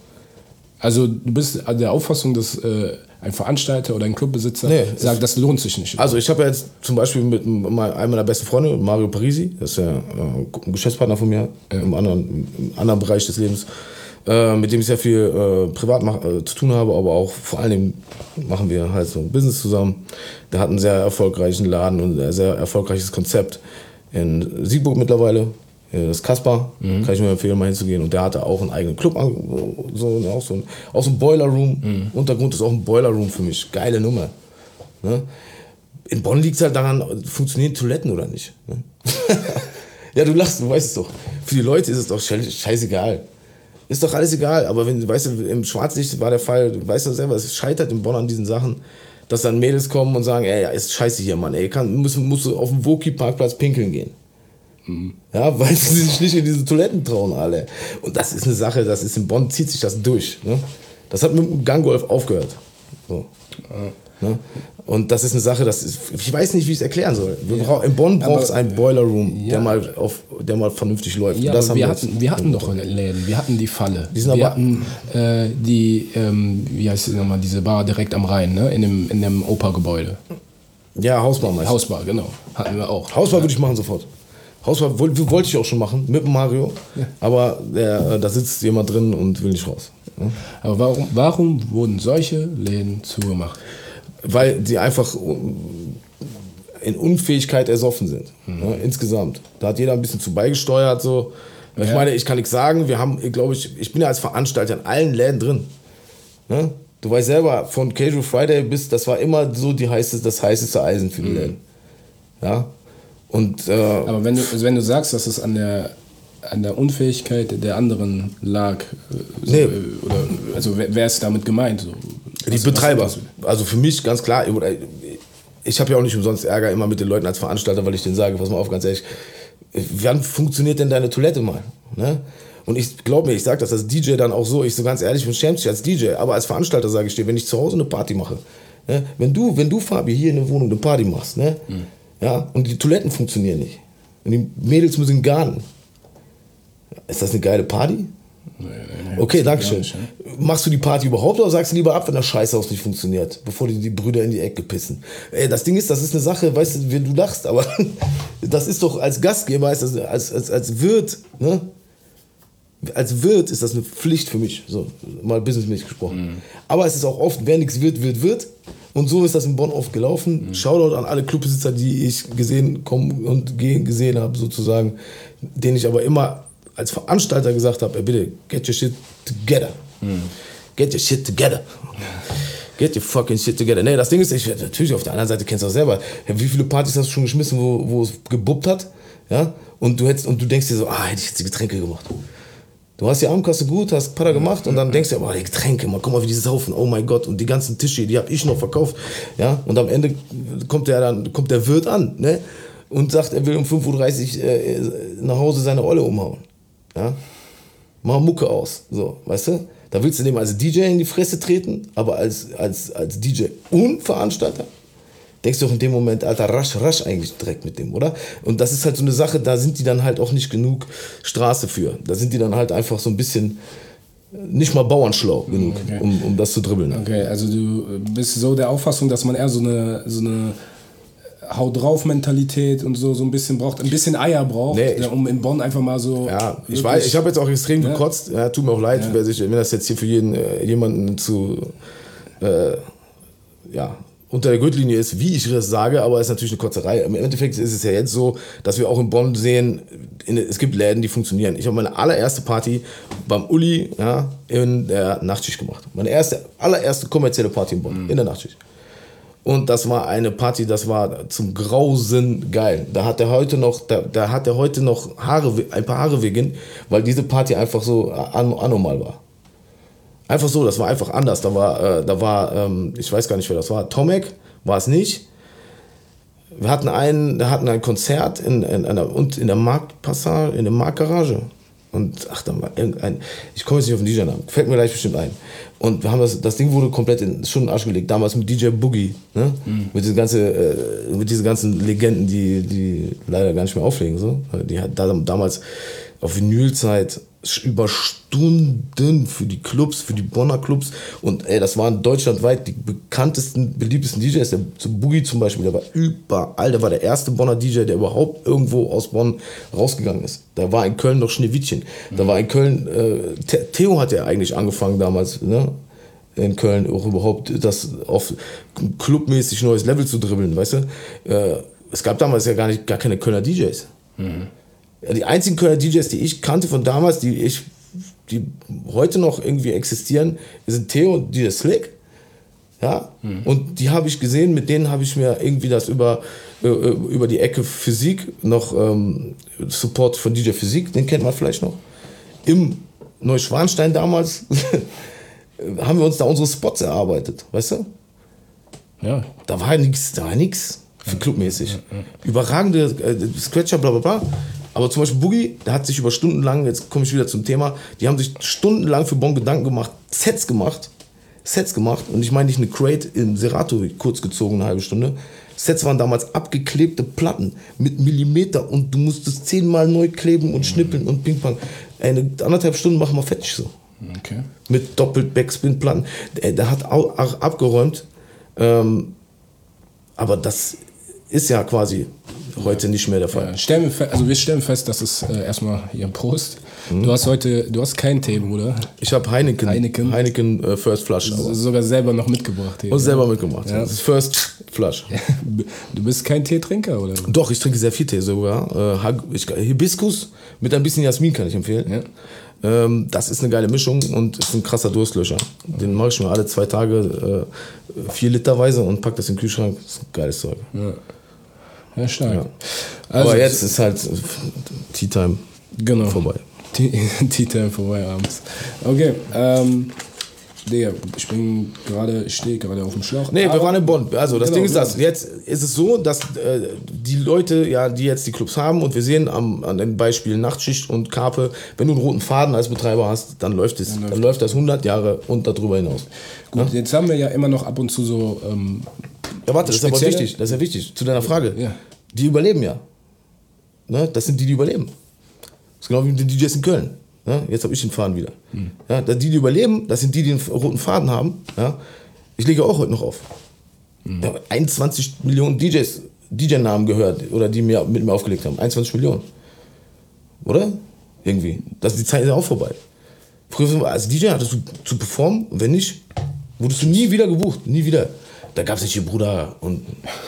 Also du bist der Auffassung, dass äh, ein Veranstalter oder ein Clubbesitzer nee, sagt, das lohnt sich nicht. Also ich habe ja jetzt zum Beispiel mit einem meiner besten Freunde, Mario Parisi, das ist ja äh, ein Geschäftspartner von mir, ja. im, anderen, im anderen Bereich des Lebens, äh, mit dem ich sehr viel äh, privat mach, äh, zu tun habe, aber auch vor allen Dingen machen wir halt so ein Business zusammen. Der hat einen sehr erfolgreichen Laden und ein sehr erfolgreiches Konzept in Siegburg mittlerweile. Das Kaspar, mhm. kann ich mir empfehlen, mal hinzugehen. Und der hatte auch einen eigenen Club, so, auch so ein, auch so ein Boiler Room. Mhm. Untergrund ist auch ein Boiler Room für mich. Geile Nummer. Ne? In Bonn liegt es halt daran, funktionieren Toiletten oder nicht. Ne? Ja, du lachst, du weißt es doch. Für die Leute ist es doch scheißegal. Ist doch alles egal. Aber wenn, weißt du, im Schwarzlicht war der Fall, du weißt doch selber, es scheitert in Bonn an diesen Sachen, dass dann Mädels kommen und sagen, ey, ja, ist scheiße hier, Mann. Ey, kann, musst, musst du auf dem Woki-Parkplatz pinkeln gehen. Ja, weil sie sich nicht in diese Toiletten trauen alle. Und das ist eine Sache, das ist in Bonn, zieht sich das durch. Ne? Das hat mit dem Ganggolf aufgehört. So. Ja. Ne? Und das ist eine Sache, das ist, ich weiß nicht, wie ich es erklären soll. Wir brauch, in Bonn braucht es einen Boiler Room, ja. der, mal auf, der mal vernünftig läuft. Ja, das haben wir, wir, hatten, wir hatten doch Läden, wir hatten die Falle. Die sind wir aber, hatten äh, die, ähm, wie heißt es nochmal, diese Bar direkt am Rhein, ne? in dem, in dem Oper-Gebäude. Ja, Hausbar meistens. Hausbar, genau. Hatten wir auch. Hausbar ja. würde ich machen sofort. Hausbar wollte wollt ich auch schon machen, mit dem Mario. Ja. Aber der, da sitzt jemand drin und will nicht raus. Ja? Aber warum, warum wurden solche Läden zugemacht? Weil die einfach in Unfähigkeit ersoffen sind. Mhm. Ja, insgesamt. Da hat jeder ein bisschen zu beigesteuert. So. Ja. Ich meine, ich kann nichts sagen. Wir haben, glaube ich, ich bin ja als Veranstalter in allen Läden drin. Ja? Du weißt selber, von Casual Friday bis, das war immer so die heißeste, das heißeste Eisen für die mhm. Läden. Ja? Und, äh, aber wenn du, also wenn du sagst, dass es an der, an der Unfähigkeit der anderen lag, so, nee. oder, also wer, wer ist damit gemeint? So? Die was, Betreiber. Was also für mich ganz klar, ich habe ja auch nicht umsonst Ärger immer mit den Leuten als Veranstalter, weil ich denen sage, pass mal auf, ganz ehrlich, wann funktioniert denn deine Toilette mal? Ne? Und ich glaube mir, ich sage das als D J dann auch so, ich so ganz ehrlich, ich schäme dich als D J, aber als Veranstalter sage ich dir, wenn ich zu Hause eine Party mache, ne? wenn du, wenn du, Fabi, hier in der Wohnung eine Party machst, ne? Mhm. Ja, und die Toiletten funktionieren nicht und die Mädels müssen in den Garten, ist das eine geile Party? Nee, nee, nee, okay, danke schön. Nicht, ne? Machst du die Party überhaupt oder sagst du lieber ab, wenn das Scheißhaus nicht funktioniert, bevor die, die Brüder in die Ecke pissen? Ey, das Ding ist, das ist eine Sache, weißt du, du lachst, aber das ist doch als Gastgeber, als, als, als, als Wirt, ne? Als Wirt ist das eine Pflicht für mich, so mal businessmäßig gesprochen. Mhm. Aber es ist auch oft, wer nichts wird, wird, wird. Und so ist das in Bonn oft gelaufen. Mhm. Shoutout an alle Clubbesitzer, die ich gesehen kommen und gehen gesehen habe, sozusagen, denen ich aber immer als Veranstalter gesagt habe, ey, bitte, get your shit together. Mhm. Get your shit together. Get your fucking shit together. Nee, das Ding ist, ich, natürlich auf der anderen Seite kennst du auch selber. Wie viele Partys hast du schon geschmissen, wo, wo es gebuppt hat? Ja? Und du hättest, und du denkst dir so, ah, hätte ich jetzt die Getränke gemacht. Du hast die Abendkasse gut, hast Pada gemacht und dann denkst du, oh, die Getränke, mal guck mal, wie die saufen, oh mein Gott, und die ganzen Tische, die habe ich noch verkauft. Ja? Und am Ende kommt der, dann, kommt der Wirt an, ne? Und sagt, er will um fünf Uhr dreißig äh, nach Hause seine Olle umhauen. Ja? Mach Mucke aus, so, weißt du? Da willst du dem als D J in die Fresse treten, aber als, als, als D J und Veranstalter denkst du doch in dem Moment, Alter, rasch, rasch eigentlich direkt mit dem, oder? Und das ist halt so eine Sache, da sind die dann halt auch nicht genug Straße für. Da sind die dann halt einfach so ein bisschen nicht mal bauernschlau genug, okay. um, um das zu dribbeln. Okay, also du bist so der Auffassung, dass man eher so eine, so eine Hau-drauf-Mentalität und so, so ein bisschen braucht, ein bisschen Eier braucht, nee, ich, um in Bonn einfach mal so... Ja, ich weiß, ich habe jetzt auch extrem ja. gekotzt, ja, tut mir auch leid, ja. wer sich, wenn das jetzt hier für jeden, äh, jemanden zu... Äh, ja... unter der Gürtellinie ist, wie ich das sage, aber es ist natürlich eine Kotzerei. Im Endeffekt ist es ja jetzt so, dass wir auch in Bonn sehen, in, es gibt Läden, die funktionieren. Ich habe meine allererste Party beim Uli, ja, in der Nachtschicht gemacht. Meine erste, allererste kommerzielle Party in Bonn, mhm. in der Nachtschicht. Und das war eine Party, das war zum Grausen geil. Da hat er heute noch, da, da hat er heute noch Haare, ein paar Haare wegen, weil diese Party einfach so an, anormal war. Einfach so, das war einfach anders. Da war, äh, da war ähm, ich weiß gar nicht, wer das war. Tomek war es nicht. Wir hatten ein, wir hatten ein Konzert in, in einer, und in der Marktpassage, in der Marktgarage. Und ach, da war irgendein, ich komme jetzt nicht auf den D J-Namen, fällt mir gleich bestimmt ein. Und wir haben das, das Ding wurde komplett in schon in den Arsch gelegt. Damals mit D J Boogie, ne? Mhm. Mit, diese ganze, äh, mit diesen ganzen Legenden, die, die leider gar nicht mehr auflegen. So. Die hat da, damals auf Vinylzeit über Stunden für die Clubs, für die Bonner Clubs. Und ey, das waren deutschlandweit die bekanntesten, beliebtesten D Js. Der Boogie zum Beispiel, der war überall. Der war der erste Bonner D J, der überhaupt irgendwo aus Bonn rausgegangen ist. Da war in Köln noch Schneewittchen. Da war in Köln, äh, Theo hat ja eigentlich angefangen damals, ne? In Köln auch überhaupt das auf clubmäßig neues Level zu dribbeln, weißt du? Äh, es gab damals ja gar nicht, gar keine Kölner D Js. Mhm. Die einzigen Kölner D Js, die ich kannte von damals, die ich, die heute noch irgendwie existieren, sind Theo und D J Slick. Ja? Mhm. Und die habe ich gesehen, mit denen habe ich mir irgendwie das über, äh, über die Ecke Physik noch ähm, Support von D J Physik, den kennt man vielleicht noch. Im Neuschwanstein damals haben wir uns da unsere Spots erarbeitet, weißt du? Ja. Da war nichts, da war nichts für clubmäßig. Ja, ja, ja. Überragende äh, Scratcher, bla bla bla. Aber zum Beispiel Boogie, der hat sich über Stunden lang, jetzt komme ich wieder zum Thema, die haben sich stundenlang für Bonn Gedanken gemacht, Sets gemacht, Sets gemacht und ich meine nicht eine Crate in Serato kurz gezogen, eine halbe Stunde. Sets waren damals abgeklebte Platten mit Millimeter und du musstest zehnmal neu kleben und schnippeln und Ping-Pong. Eine anderthalb Stunden machen wir fertig so. Okay. Mit doppelt Backspin-Platten. Der, der hat auch abgeräumt. Ähm, aber das ist ja quasi heute nicht mehr der Fall. Ja, stellen wir fe- also wir stellen fest, dass es äh, erstmal hier Prost. Mhm. Du hast heute, du hast keinen Tee, Bruder. Ich habe Heineken, Heineken, Heineken äh, First Flush. So, sogar selber noch mitgebracht. Hier, und ja. selber mitgemacht. Ja. Das ist First Flush. Du bist kein Teetrinker, oder? Doch, ich trinke sehr viel Tee sogar. Äh, ich, Hibiskus mit ein bisschen Jasmin kann ich empfehlen. Ja. Ähm, das ist eine geile Mischung und ist ein krasser Durstlöscher. Den mache ich mir alle zwei Tage äh, vier Literweise und pack das in den Kühlschrank. Das ist ein geiles Zeug. Ja. Ja, stark. Ja. Also, aber jetzt ist halt Tea Time genau. vorbei. Tea, Tea Time vorbei abends. Okay, ähm, Digga, ich bin gerade, ich stehe gerade auf dem Schlauch. Nee, wir waren in Bonn. Also das genau, Ding ist genau. das. Jetzt ist es so, dass äh, die Leute, ja, die jetzt die Clubs haben und wir sehen am, an den Beispielen Nachtschicht und Karpe, wenn du einen roten Faden als Betreiber hast, dann läuft es. Dann läuft, dann läuft das hundert Jahre und darüber hinaus. Gut, ja? Jetzt haben wir ja immer noch ab und zu so ähm, Ja, warte, das ist aber wichtig, das ist ja wichtig, zu deiner Frage. Ja. Die überleben ja. Ne? Das sind die, die überleben. Das ist genau wie mit den D Js in Köln. Ja? Jetzt habe ich den Faden wieder. Hm. Ja, die, die überleben, das sind die, die den roten Faden haben. Ja? Ich lege auch heute noch auf. Hm. Ja, einundzwanzig Millionen D Js, D J-Namen gehört oder die mir, mit mir aufgelegt haben. einundzwanzig Millionen. Oder? Irgendwie. Das, die Zeit ist ja auch vorbei. Früher als D J hattest du zu performen, und wenn nicht, wurdest du nie wieder gebucht. Nie wieder. Da gab es nicht hier Bruder und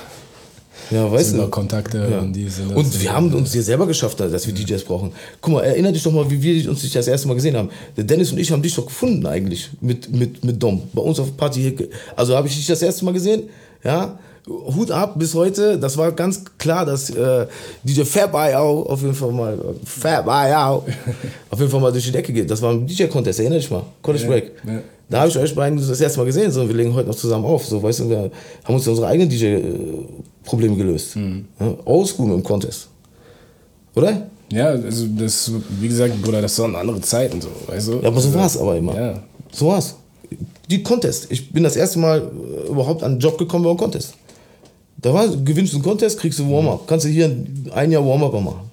ja, weißt du. Kontakte ja. und diese. Und wir haben uns hier selber geschafft, dass wir D Js brauchen. Guck mal, erinner dich doch mal, wie wir uns das erste Mal gesehen haben. Der Dennis und ich haben dich doch gefunden eigentlich mit, mit, mit Dom. Bei uns auf Party. Also habe ich dich das erste Mal gesehen. Ja, Hut ab bis heute. Das war ganz klar, dass äh, D J Fab I O auf jeden Fall mal Fab I O auf jeden Fall mal durch die Decke geht. Das war ein D J-Contest, erinner dich mal. College Break. Ja, ja. Da habe ich euch beiden das erste Mal gesehen, so, wir legen heute noch zusammen auf. So, weißt du, wir haben uns unsere eigenen D J-Probleme gelöst. Mhm. Ja, oldschool mit dem Contest. Oder? Ja, also das, wie gesagt, Bruder, das waren andere Zeiten, so, weißt du? Ja, aber so war es aber immer. Ja. So war es. Die Contest. Ich bin das erste Mal überhaupt an einen Job gekommen bei einem Contest. Da war, gewinnst du einen Contest, kriegst du Warm-Up. Kannst du hier ein Jahr Warm-Up machen.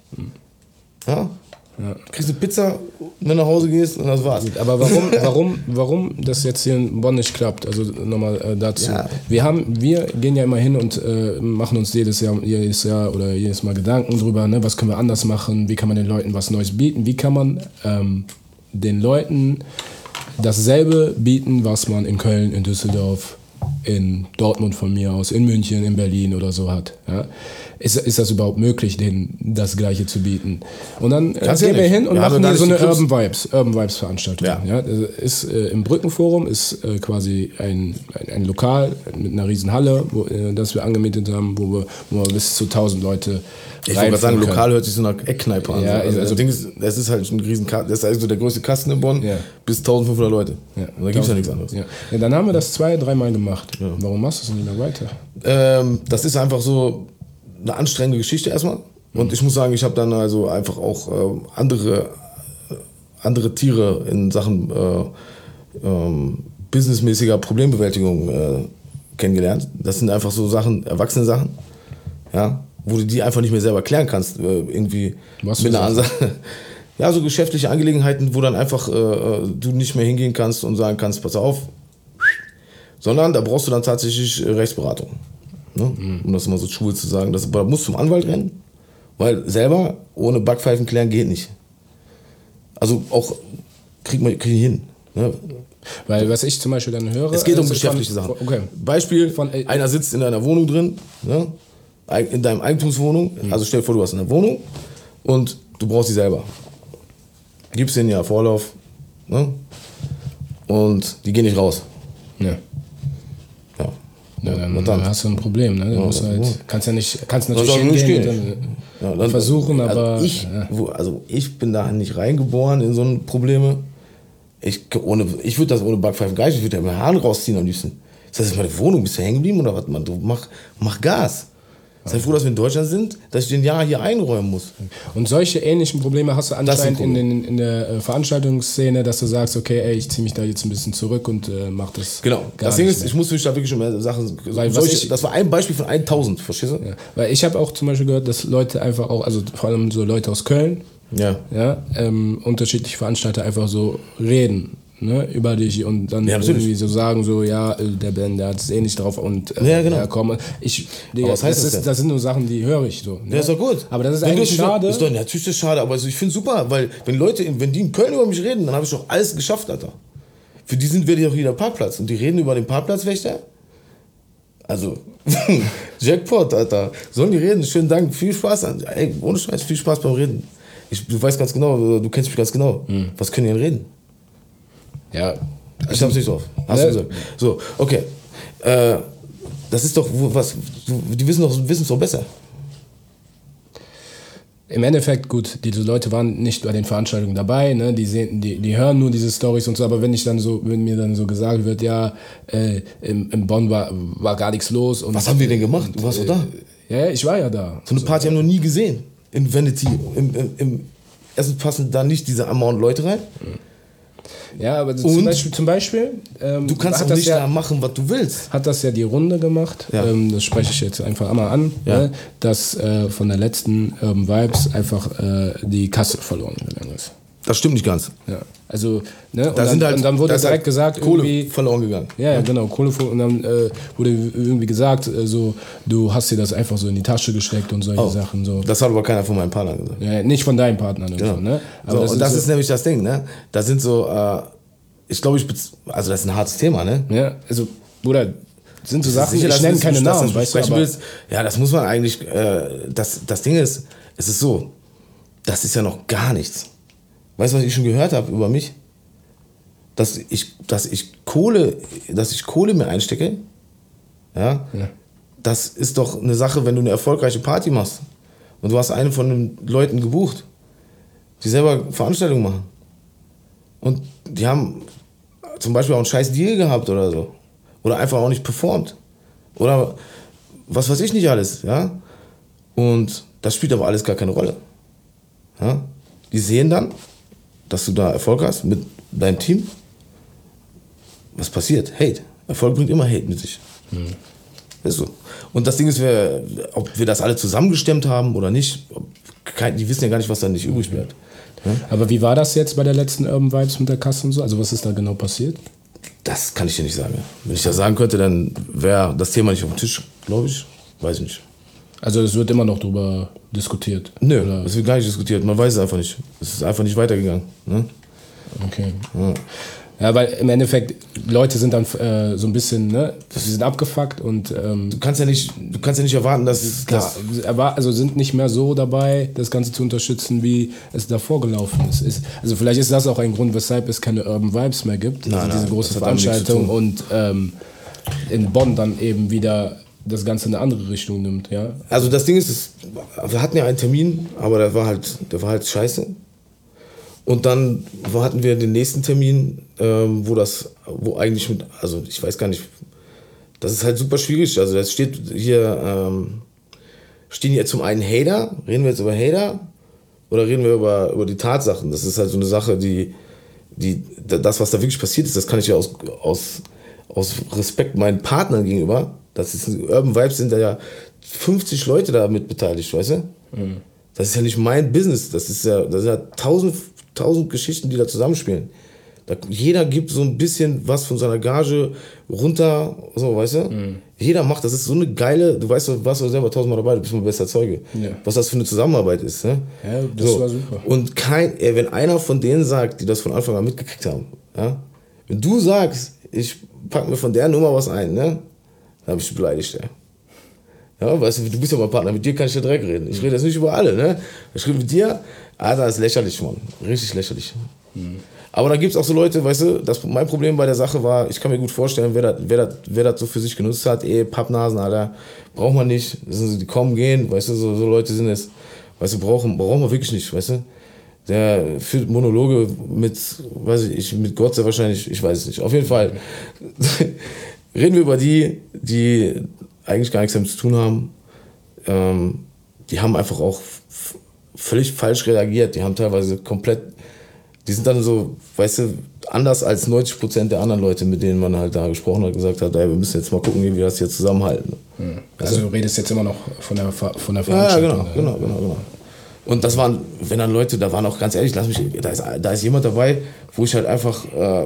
Ja? Ja. Kriegst du Pizza, wenn du nach Hause gehst und das war's. Aber warum, warum, warum das jetzt hier in Bonn nicht klappt? Also nochmal äh, dazu. Ja. Wir haben, wir gehen ja immer hin und äh, machen uns jedes Jahr, jedes Jahr oder jedes Mal Gedanken drüber, ne? Was können wir anders machen? Wie kann man den Leuten was Neues bieten? Wie kann man ähm, den Leuten dasselbe bieten, was man in Köln, in Düsseldorf, in Dortmund von mir aus, in München, in Berlin oder so hat. Ja? Ist, ist das überhaupt möglich, denen das Gleiche zu bieten? Und dann äh, gehen wir hin und wir machen hier so eine Urban Vibes, Urban Vibes Veranstaltung. Ja. Ja? Das ist, äh, im Brückenforum ist äh, quasi ein, ein, ein Lokal mit einer riesen Halle, wo, äh, das wir angemietet haben, wo wir, wo wir bis zu tausend Leute ich wollte gerade sagen, lokal hört sich so nach Eckkneipe an. Ja, also, also das Ding ist, es ist halt ein riesen, das ist also der größte Kasten in Bonn, ja. Bis eintausendfünfhundert Leute. Ja. Und da gibt es ja nichts anderes. Ja. Ja, dann haben wir das zwei, dreimal gemacht. Ja. Warum machst du es nicht mehr weiter? Ähm, das ist einfach so eine anstrengende Geschichte erstmal. Und ich muss sagen, ich habe dann also einfach auch äh, andere, äh, andere Tiere in Sachen äh, ähm, businessmäßiger Problembewältigung äh, kennengelernt. Das sind einfach so Sachen, erwachsene Sachen, ja, wo du die einfach nicht mehr selber klären kannst. Äh, irgendwie Was mit einer Ansage. Ja, so geschäftliche Angelegenheiten, wo dann einfach äh, du nicht mehr hingehen kannst und sagen kannst, pass auf. Sondern da brauchst du dann tatsächlich Rechtsberatung. Ne? Mhm. Um das mal so schwul zu sagen. Das, da musst du zum Anwalt rennen, weil selber ohne Backpfeifen klären geht nicht. Also auch krieg man krieg ich hin. Ne? Weil was ich zum Beispiel dann höre... Es geht um geschäftliche Sachen. Okay. Beispiel, von, äh, einer sitzt in deiner Wohnung drin, ne? In deinem Eigentumswohnung. Mhm. Also stell dir vor, du hast eine Wohnung und du brauchst sie selber. Gibst denen ja Vorlauf, ne? Und die gehen nicht raus. Ja. Ja. Ja, dann, dann hast du ein Problem, ne? Du ja, musst halt, ja. kannst ja nicht, kannst natürlich hingehen und dann, ja, dann versuchen, also aber... Ich, ja. wo, also ich bin da nicht reingeboren in so eine Probleme. Ich, ohne, ich würde das ohne Backpfeifen gar nicht, ich würde ja meine Haare rausziehen am liebsten. Das heißt, meine Wohnung, bist du hängen geblieben oder was? Man, du mach, mach Gas. Sei froh, dass wir in Deutschland sind, dass ich den Jahr hier einräumen muss. Und solche ähnlichen Probleme hast du anscheinend in, den, in der äh, Veranstaltungsszene, dass du sagst, okay, ey, ich ziehe mich da jetzt ein bisschen zurück und äh, mach das. Genau. Gar das Ding nicht ist, mehr. ich muss mich da wirklich schon mehr Sachen. Weil, solche, ich, das war ein Beispiel von tausend, verstehst du? Ja. Weil ich habe auch zum Beispiel gehört, dass Leute einfach auch, also vor allem so Leute aus Köln, ja, ja ähm, unterschiedliche Veranstalter einfach so reden. Ne, über dich und dann ja, irgendwie so sagen, so, ja, der Ben, der hat es eh nicht drauf und äh, ja, genau. ja, komm, ich, Digga, was heißt das, das ist, das sind nur Sachen, die höre ich so. Ne? Ja, ist doch gut. Aber das ist wenn eigentlich schade. Ist doch, natürlich ist das schade, aber also ich finde es super, weil wenn Leute, wenn die in Köln über mich reden, dann habe ich doch alles geschafft, Alter. Für die sind wir doch hier der Parkplatz und die reden über den Parkplatzwächter. Also, Jackpot, Alter. Sollen die reden? Schönen Dank, viel Spaß. Ey, ohne Scheiß, viel Spaß beim Reden. Ich, du weißt ganz genau, du kennst mich ganz genau. Mhm. Was können die denn reden? Ja. Ich hab's nicht drauf. Hast ne? du gesagt. So, okay. Äh, das ist doch was. Die wissen doch, wissen es doch besser. Im Endeffekt, gut, diese Leute waren nicht bei den Veranstaltungen dabei, ne? die, sehen, die, die hören nur diese Storys und so, aber wenn ich dann so, wenn mir dann so gesagt wird, ja, äh, in, in Bonn war, war gar nichts los. Und, was haben wir denn gemacht? Du warst doch da. Ja, ich war ja da. So eine Party haben wir noch nie gesehen. In Vanity. Im, im, im, erstens passen da nicht diese Amount Leute rein. Ja, aber zum Beispiel, zum Beispiel ähm, du kannst auch nicht ja, da machen, was du willst. Hat das ja die Runde gemacht, ja. ähm, das spreche ich jetzt einfach einmal an, ja. ne, dass äh, von der letzten Urban Vibes einfach äh, die Kasse verloren gegangen ist. Das stimmt nicht ganz. Ja. Also, ne, da und, dann, sind halt, und dann wurde direkt halt gesagt, Kohle irgendwie, verloren gegangen. Ja, ja, genau, Kohle verloren. Und dann äh, wurde irgendwie gesagt, äh, so, du hast dir das einfach so in die Tasche gesteckt und solche oh, Sachen. So. Das hat aber keiner von meinen Partnern gesagt. Ja, nicht von deinen Partnern. Genau. So, ne? Aber so, das und das so, ist nämlich das Ding, ne? Da sind so, äh, ich glaube, ich, also das ist ein hartes Thema, ne? Ja, also, Bruder, sind so Sachen, sicher, ich nenne keine Namen, das, weißt du, aber willst. Ja, das muss man eigentlich, äh, das, das Ding ist, es ist so, das ist ja noch gar nichts. Weißt du, was ich schon gehört habe über mich? Dass ich, dass ich Kohle, dass ich Kohle mir einstecke, ja, ja, das ist doch eine Sache, wenn du eine erfolgreiche Party machst und du hast einen von den Leuten gebucht, die selber Veranstaltungen machen und die haben zum Beispiel auch einen scheiß Deal gehabt oder so oder einfach auch nicht performt oder was weiß ich nicht alles, ja, und das spielt aber alles gar keine Rolle, ja, die sehen dann, dass du da Erfolg hast mit deinem Team. Was passiert? Hate. Erfolg bringt immer Hate mit sich. Mhm. Ist so. Und das Ding ist, wir, ob wir das alle zusammengestemmt haben oder nicht, die wissen ja gar nicht, was da nicht übrig bleibt. Ja? Aber wie war das jetzt bei der letzten Urban Vibes mit der Kasse und so? Also was ist da genau passiert? Das kann ich dir nicht sagen. Wenn ich das sagen könnte, dann wäre das Thema nicht auf dem Tisch, glaube ich. Weiß ich nicht. Also es wird immer noch drüber diskutiert? Nö, oder? Es wird gar nicht diskutiert. Man weiß es einfach nicht. Es ist einfach nicht weitergegangen. Ne? Okay. Ja. Ja, weil im Endeffekt, Leute sind dann äh, so ein bisschen, ne, sie sind abgefuckt und ähm, du kannst ja nicht, du kannst ja nicht erwarten, dass klar, das also sind nicht mehr so dabei, das Ganze zu unterstützen, wie es davor gelaufen ist. ist. Also vielleicht ist das auch ein Grund, weshalb es keine Urban Vibes mehr gibt, nein, also diese nein, große Veranstaltung und ähm, in Bonn dann eben wieder das Ganze in eine andere Richtung nimmt, ja. Also das Ding ist, es, wir hatten ja einen Termin, aber der war halt, der war halt scheiße. Und dann hatten wir den nächsten Termin, ähm, wo das, wo eigentlich mit, also ich weiß gar nicht, das ist halt super schwierig. Also das steht hier, ähm, stehen hier zum einen Hater, reden wir jetzt über Hater oder reden wir über, über die Tatsachen? Das ist halt so eine Sache, die, die, das, was da wirklich passiert ist, das kann ich ja aus, aus, aus Respekt meinen Partnern gegenüber, das ist Urban Vibes, sind da ja fünfzig Leute da mit beteiligt, weißt du? Mhm. Das ist ja nicht mein Business, das ist ja, das sind ja tausend, tausend Geschichten, die da zusammenspielen. Da, jeder gibt so ein bisschen was von seiner Gage runter, so, weißt du? Mhm. Jeder macht, das ist so eine geile, du weißt, du warst ja selber tausendmal dabei, du bist mein bester Zeuge. Ja. Was das für eine Zusammenarbeit ist, ne? Ja, das so. war super. Und kein, ey, wenn einer von denen sagt, die das von Anfang an mitgekriegt haben, ja? Wenn du sagst, ich pack mir von der Nummer was ein, ne? Dann hab ich dich beleidigt, ey. Ja, weißt du, du bist ja mein Partner, mit dir kann ich ja direkt reden. Ich rede jetzt nicht über alle, ne? Ich rede mit dir, Alter, das ist lächerlich, Mann. Richtig lächerlich. Mhm. Aber da gibt es auch so Leute, weißt du, das, mein Problem bei der Sache war, ich kann mir gut vorstellen, wer das, wer das, wer das so für sich genutzt hat, eh, Pappnasen, Alter, braucht man nicht. Das sind so, die kommen, gehen, weißt du, so, so Leute sind es. Weißt du, brauchen, brauchen wir wirklich nicht, weißt du. Der führt Monologe mit, weiß ich, mit Gott sehr wahrscheinlich, ich weiß es nicht. Auf jeden Fall reden wir über die, die eigentlich gar nichts damit zu tun haben. ähm, die haben einfach auch f- völlig falsch reagiert. Die haben teilweise komplett, die sind dann so, weißt du, anders als neunzig Prozent der anderen Leute, mit denen man halt da gesprochen hat, gesagt hat, ey, wir müssen jetzt mal gucken, wie wir das hier zusammenhalten. Mhm. Also ja. Du redest jetzt immer noch von der, von der Veranstaltung. Ja, genau, genau, genau, genau. Und das waren, wenn dann Leute, da waren auch ganz ehrlich, lass mich, da ist, da ist jemand dabei, wo ich halt einfach, äh,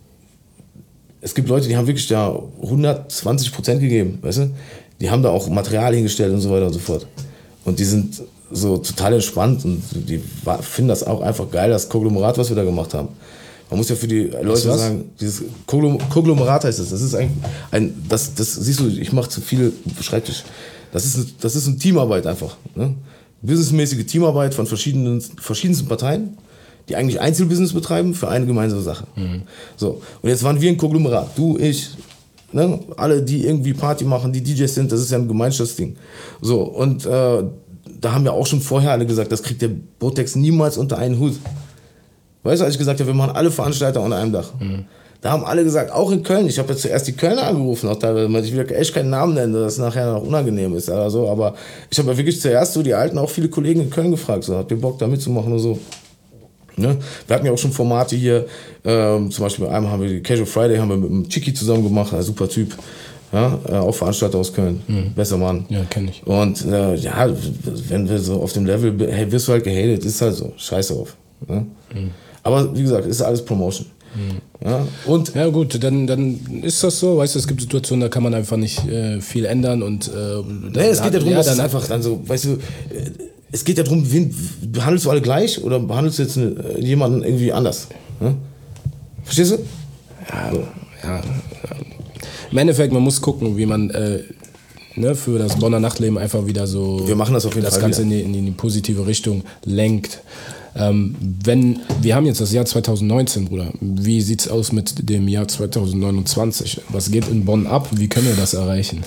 es gibt Leute, die haben wirklich da hundertzwanzig Prozent gegeben, weißt du? Die haben da auch Material hingestellt und so weiter und so fort. Und die sind so total entspannt und die finden das auch einfach geil, das Konglomerat, was wir da gemacht haben. Man muss ja für die Leute sagen, dieses Konglomerat heißt es. Das ist ein, ein das, das siehst du, ich mache zu viel Schreibtisch. Das ist, das ist eine Teamarbeit einfach. Ne? Businessmäßige Teamarbeit von verschiedenen, verschiedensten Parteien, die eigentlich Einzelbusiness betreiben für eine gemeinsame Sache. Mhm. So, und jetzt waren wir ein Konglomerat. Du, ich, ne? Alle, die irgendwie Party machen, die D Js sind, das ist ja ein Gemeinschaftsding. So, und äh, da haben ja auch schon vorher alle gesagt, das kriegt der Botex niemals unter einen Hut. Weißt du, als ich gesagt habe, wir machen alle Veranstalter unter einem Dach. Mhm. Da haben alle gesagt, auch in Köln, ich habe jetzt zuerst die Kölner angerufen, auch teilweise, ich will echt keinen Namen nennen, dass es nachher noch unangenehm ist oder so, aber ich habe ja wirklich zuerst so die Alten, auch viele Kollegen in Köln gefragt, so, habt ihr Bock da mitzumachen oder so. Ne? Wir hatten ja auch schon Formate hier, ähm, zum Beispiel bei einem haben wir die Casual Friday, haben wir mit dem Chiki zusammen gemacht, ein super Typ. Ja, äh, auch Veranstalter aus Köln. Mhm. Besser Mann. Ja, kenn ich. Und äh, ja, wenn wir so auf dem Level, hey, wirst du halt gehatet, ist halt so, scheiß auf. Ne? Mhm. Aber wie gesagt, ist alles Promotion. Mhm. Ja, und ja gut, dann, dann ist das so, weißt du, es gibt Situationen, da kann man einfach nicht äh, viel ändern und äh, nee, es geht ja darum, ja, dass dann einfach dann so, weißt du, äh, es geht ja darum, wen, behandelst du alle gleich oder behandelst du jetzt eine, jemanden irgendwie anders? Ne? Verstehst du? Ja, so. ja, ja. Im Endeffekt, man muss gucken, wie man äh, ne, für das Bonner Nachtleben einfach wieder so wir machen das auf jeden das Fall Ganze in die, in die positive Richtung lenkt. Ähm, wenn, wir haben jetzt das Jahr zwanzig neunzehn, Bruder. Wie sieht's aus mit dem Jahr zwanzig neunundzwanzig? Was geht in Bonn ab? Wie können wir das erreichen?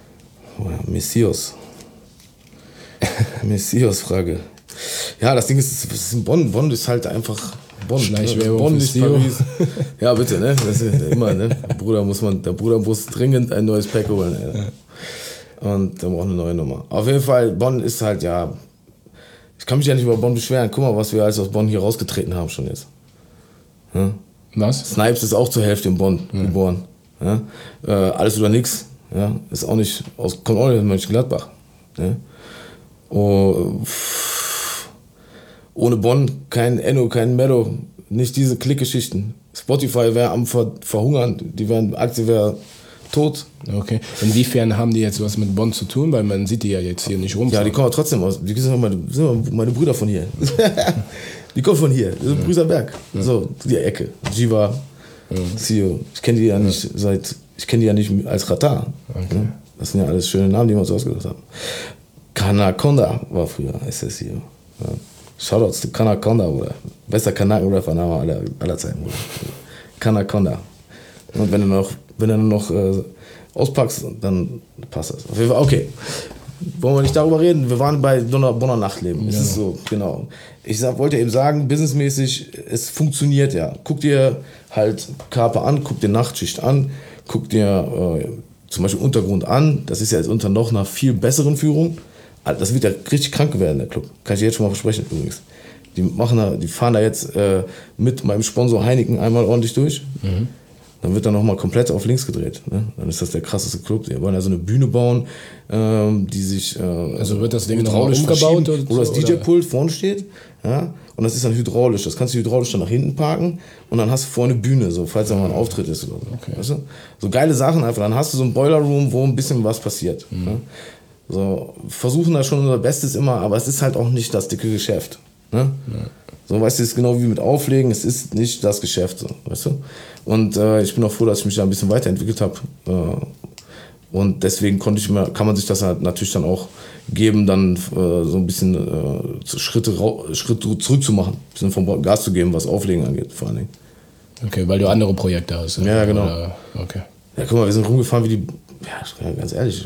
Messias. Messias-Frage. Ja, das Ding ist, das ist in Bonn. Bonn ist halt einfach Bonn. Schleichwerbung Bonn ist Paris. Ja, bitte, ne? Das ist immer, ne? Bruder muss man, der Bruder muss dringend ein neues Pack holen. Ey. Und dann braucht eine neue Nummer. Auf jeden Fall, Bonn ist halt, ja. Ich kann mich ja nicht über Bonn beschweren. Guck mal, was wir alles aus Bonn hier rausgetreten haben schon jetzt. Hm? Was? Snipes ist auch zur Hälfte in Bonn ja. geboren. Ja? Äh, alles oder nix. Ja? Ist auch nicht aus, kommt auch nicht aus Mönchengladbach. Ja? Oh, pff, ohne Bonn kein Enno, kein Mello. Nicht diese Klickgeschichten. Spotify wäre am Ver- Verhungern. Die wären, Aktie wäre tot. Okay. Inwiefern haben die jetzt was mit Bonn zu tun? Weil man sieht die ja jetzt hier nicht rum. Ja, die kommen aber trotzdem aus. Die sind meine, sind meine Brüder von hier. Die kommen von hier. Das ist Brüserberg. Ja. So, die Ecke. Jiva, ja. Sio. Ich kenne die ja nicht seit, ich kenne die ja nicht als Ratar. Okay. Das sind ja alles schöne Namen, die wir uns ausgedacht haben. Kanaconda war früher, heißt das hier. Ja. Shoutouts to Kanaconda, Bruder. Bester Kanaken-Rapper-Name aller, aller Zeiten, Bruder. Kanaconda. Und wenn du noch, wenn du noch äh, auspackst, dann passt das. Auf jeden Fall, okay. Wollen wir nicht darüber reden? Wir waren bei Bonner, Bonner Nachtleben. Es ja. ist so, genau. Ich sag, wollte eben sagen, businessmäßig, es funktioniert ja. Guck dir halt Carpe an, guck dir Nachtschicht an, guck dir äh, zum Beispiel Untergrund an. Das ist ja jetzt unter noch einer viel besseren Führung. Das wird ja richtig krank werden, der Club. Kann ich dir jetzt schon mal versprechen übrigens. Die, machen da, die fahren da jetzt äh, mit meinem Sponsor Heineken einmal ordentlich durch. Mhm. Dann wird er nochmal komplett auf links gedreht. Ne? Dann ist das der krasseste Club. Die wollen ja so eine Bühne bauen, ähm, die sich äh, also wird das Ding hydraulisch umgebaut? Oder wo das D J-Pult vorne steht. Ja? Und das ist dann hydraulisch. Das kannst du hydraulisch dann nach hinten parken und dann hast du vorne eine Bühne, so, falls da mal ein Auftritt ist oder so. Okay. Weißt du? So geile Sachen einfach. Dann hast du so ein Boiler Room, wo ein bisschen was passiert. Mhm. Ne? So, versuchen da schon unser Bestes immer, aber es ist halt auch nicht das dicke Geschäft. Ne? Ja. So, weißt du, es ist genau wie mit Auflegen, es ist nicht das Geschäft, so, weißt du? Und äh, ich bin auch froh, dass ich mich da ein bisschen weiterentwickelt habe. Äh, und deswegen konnte ich mir, kann man sich das halt natürlich dann auch geben, dann äh, so ein bisschen äh, Schritte, Schritte zurückzumachen, ein bisschen vom Gas zu geben, was Auflegen angeht, vor allen Dingen. Okay, weil du andere Projekte hast. Ja, ja genau. Oder, okay. Ja, guck mal, wir sind rumgefahren wie die, ja, ganz ehrlich,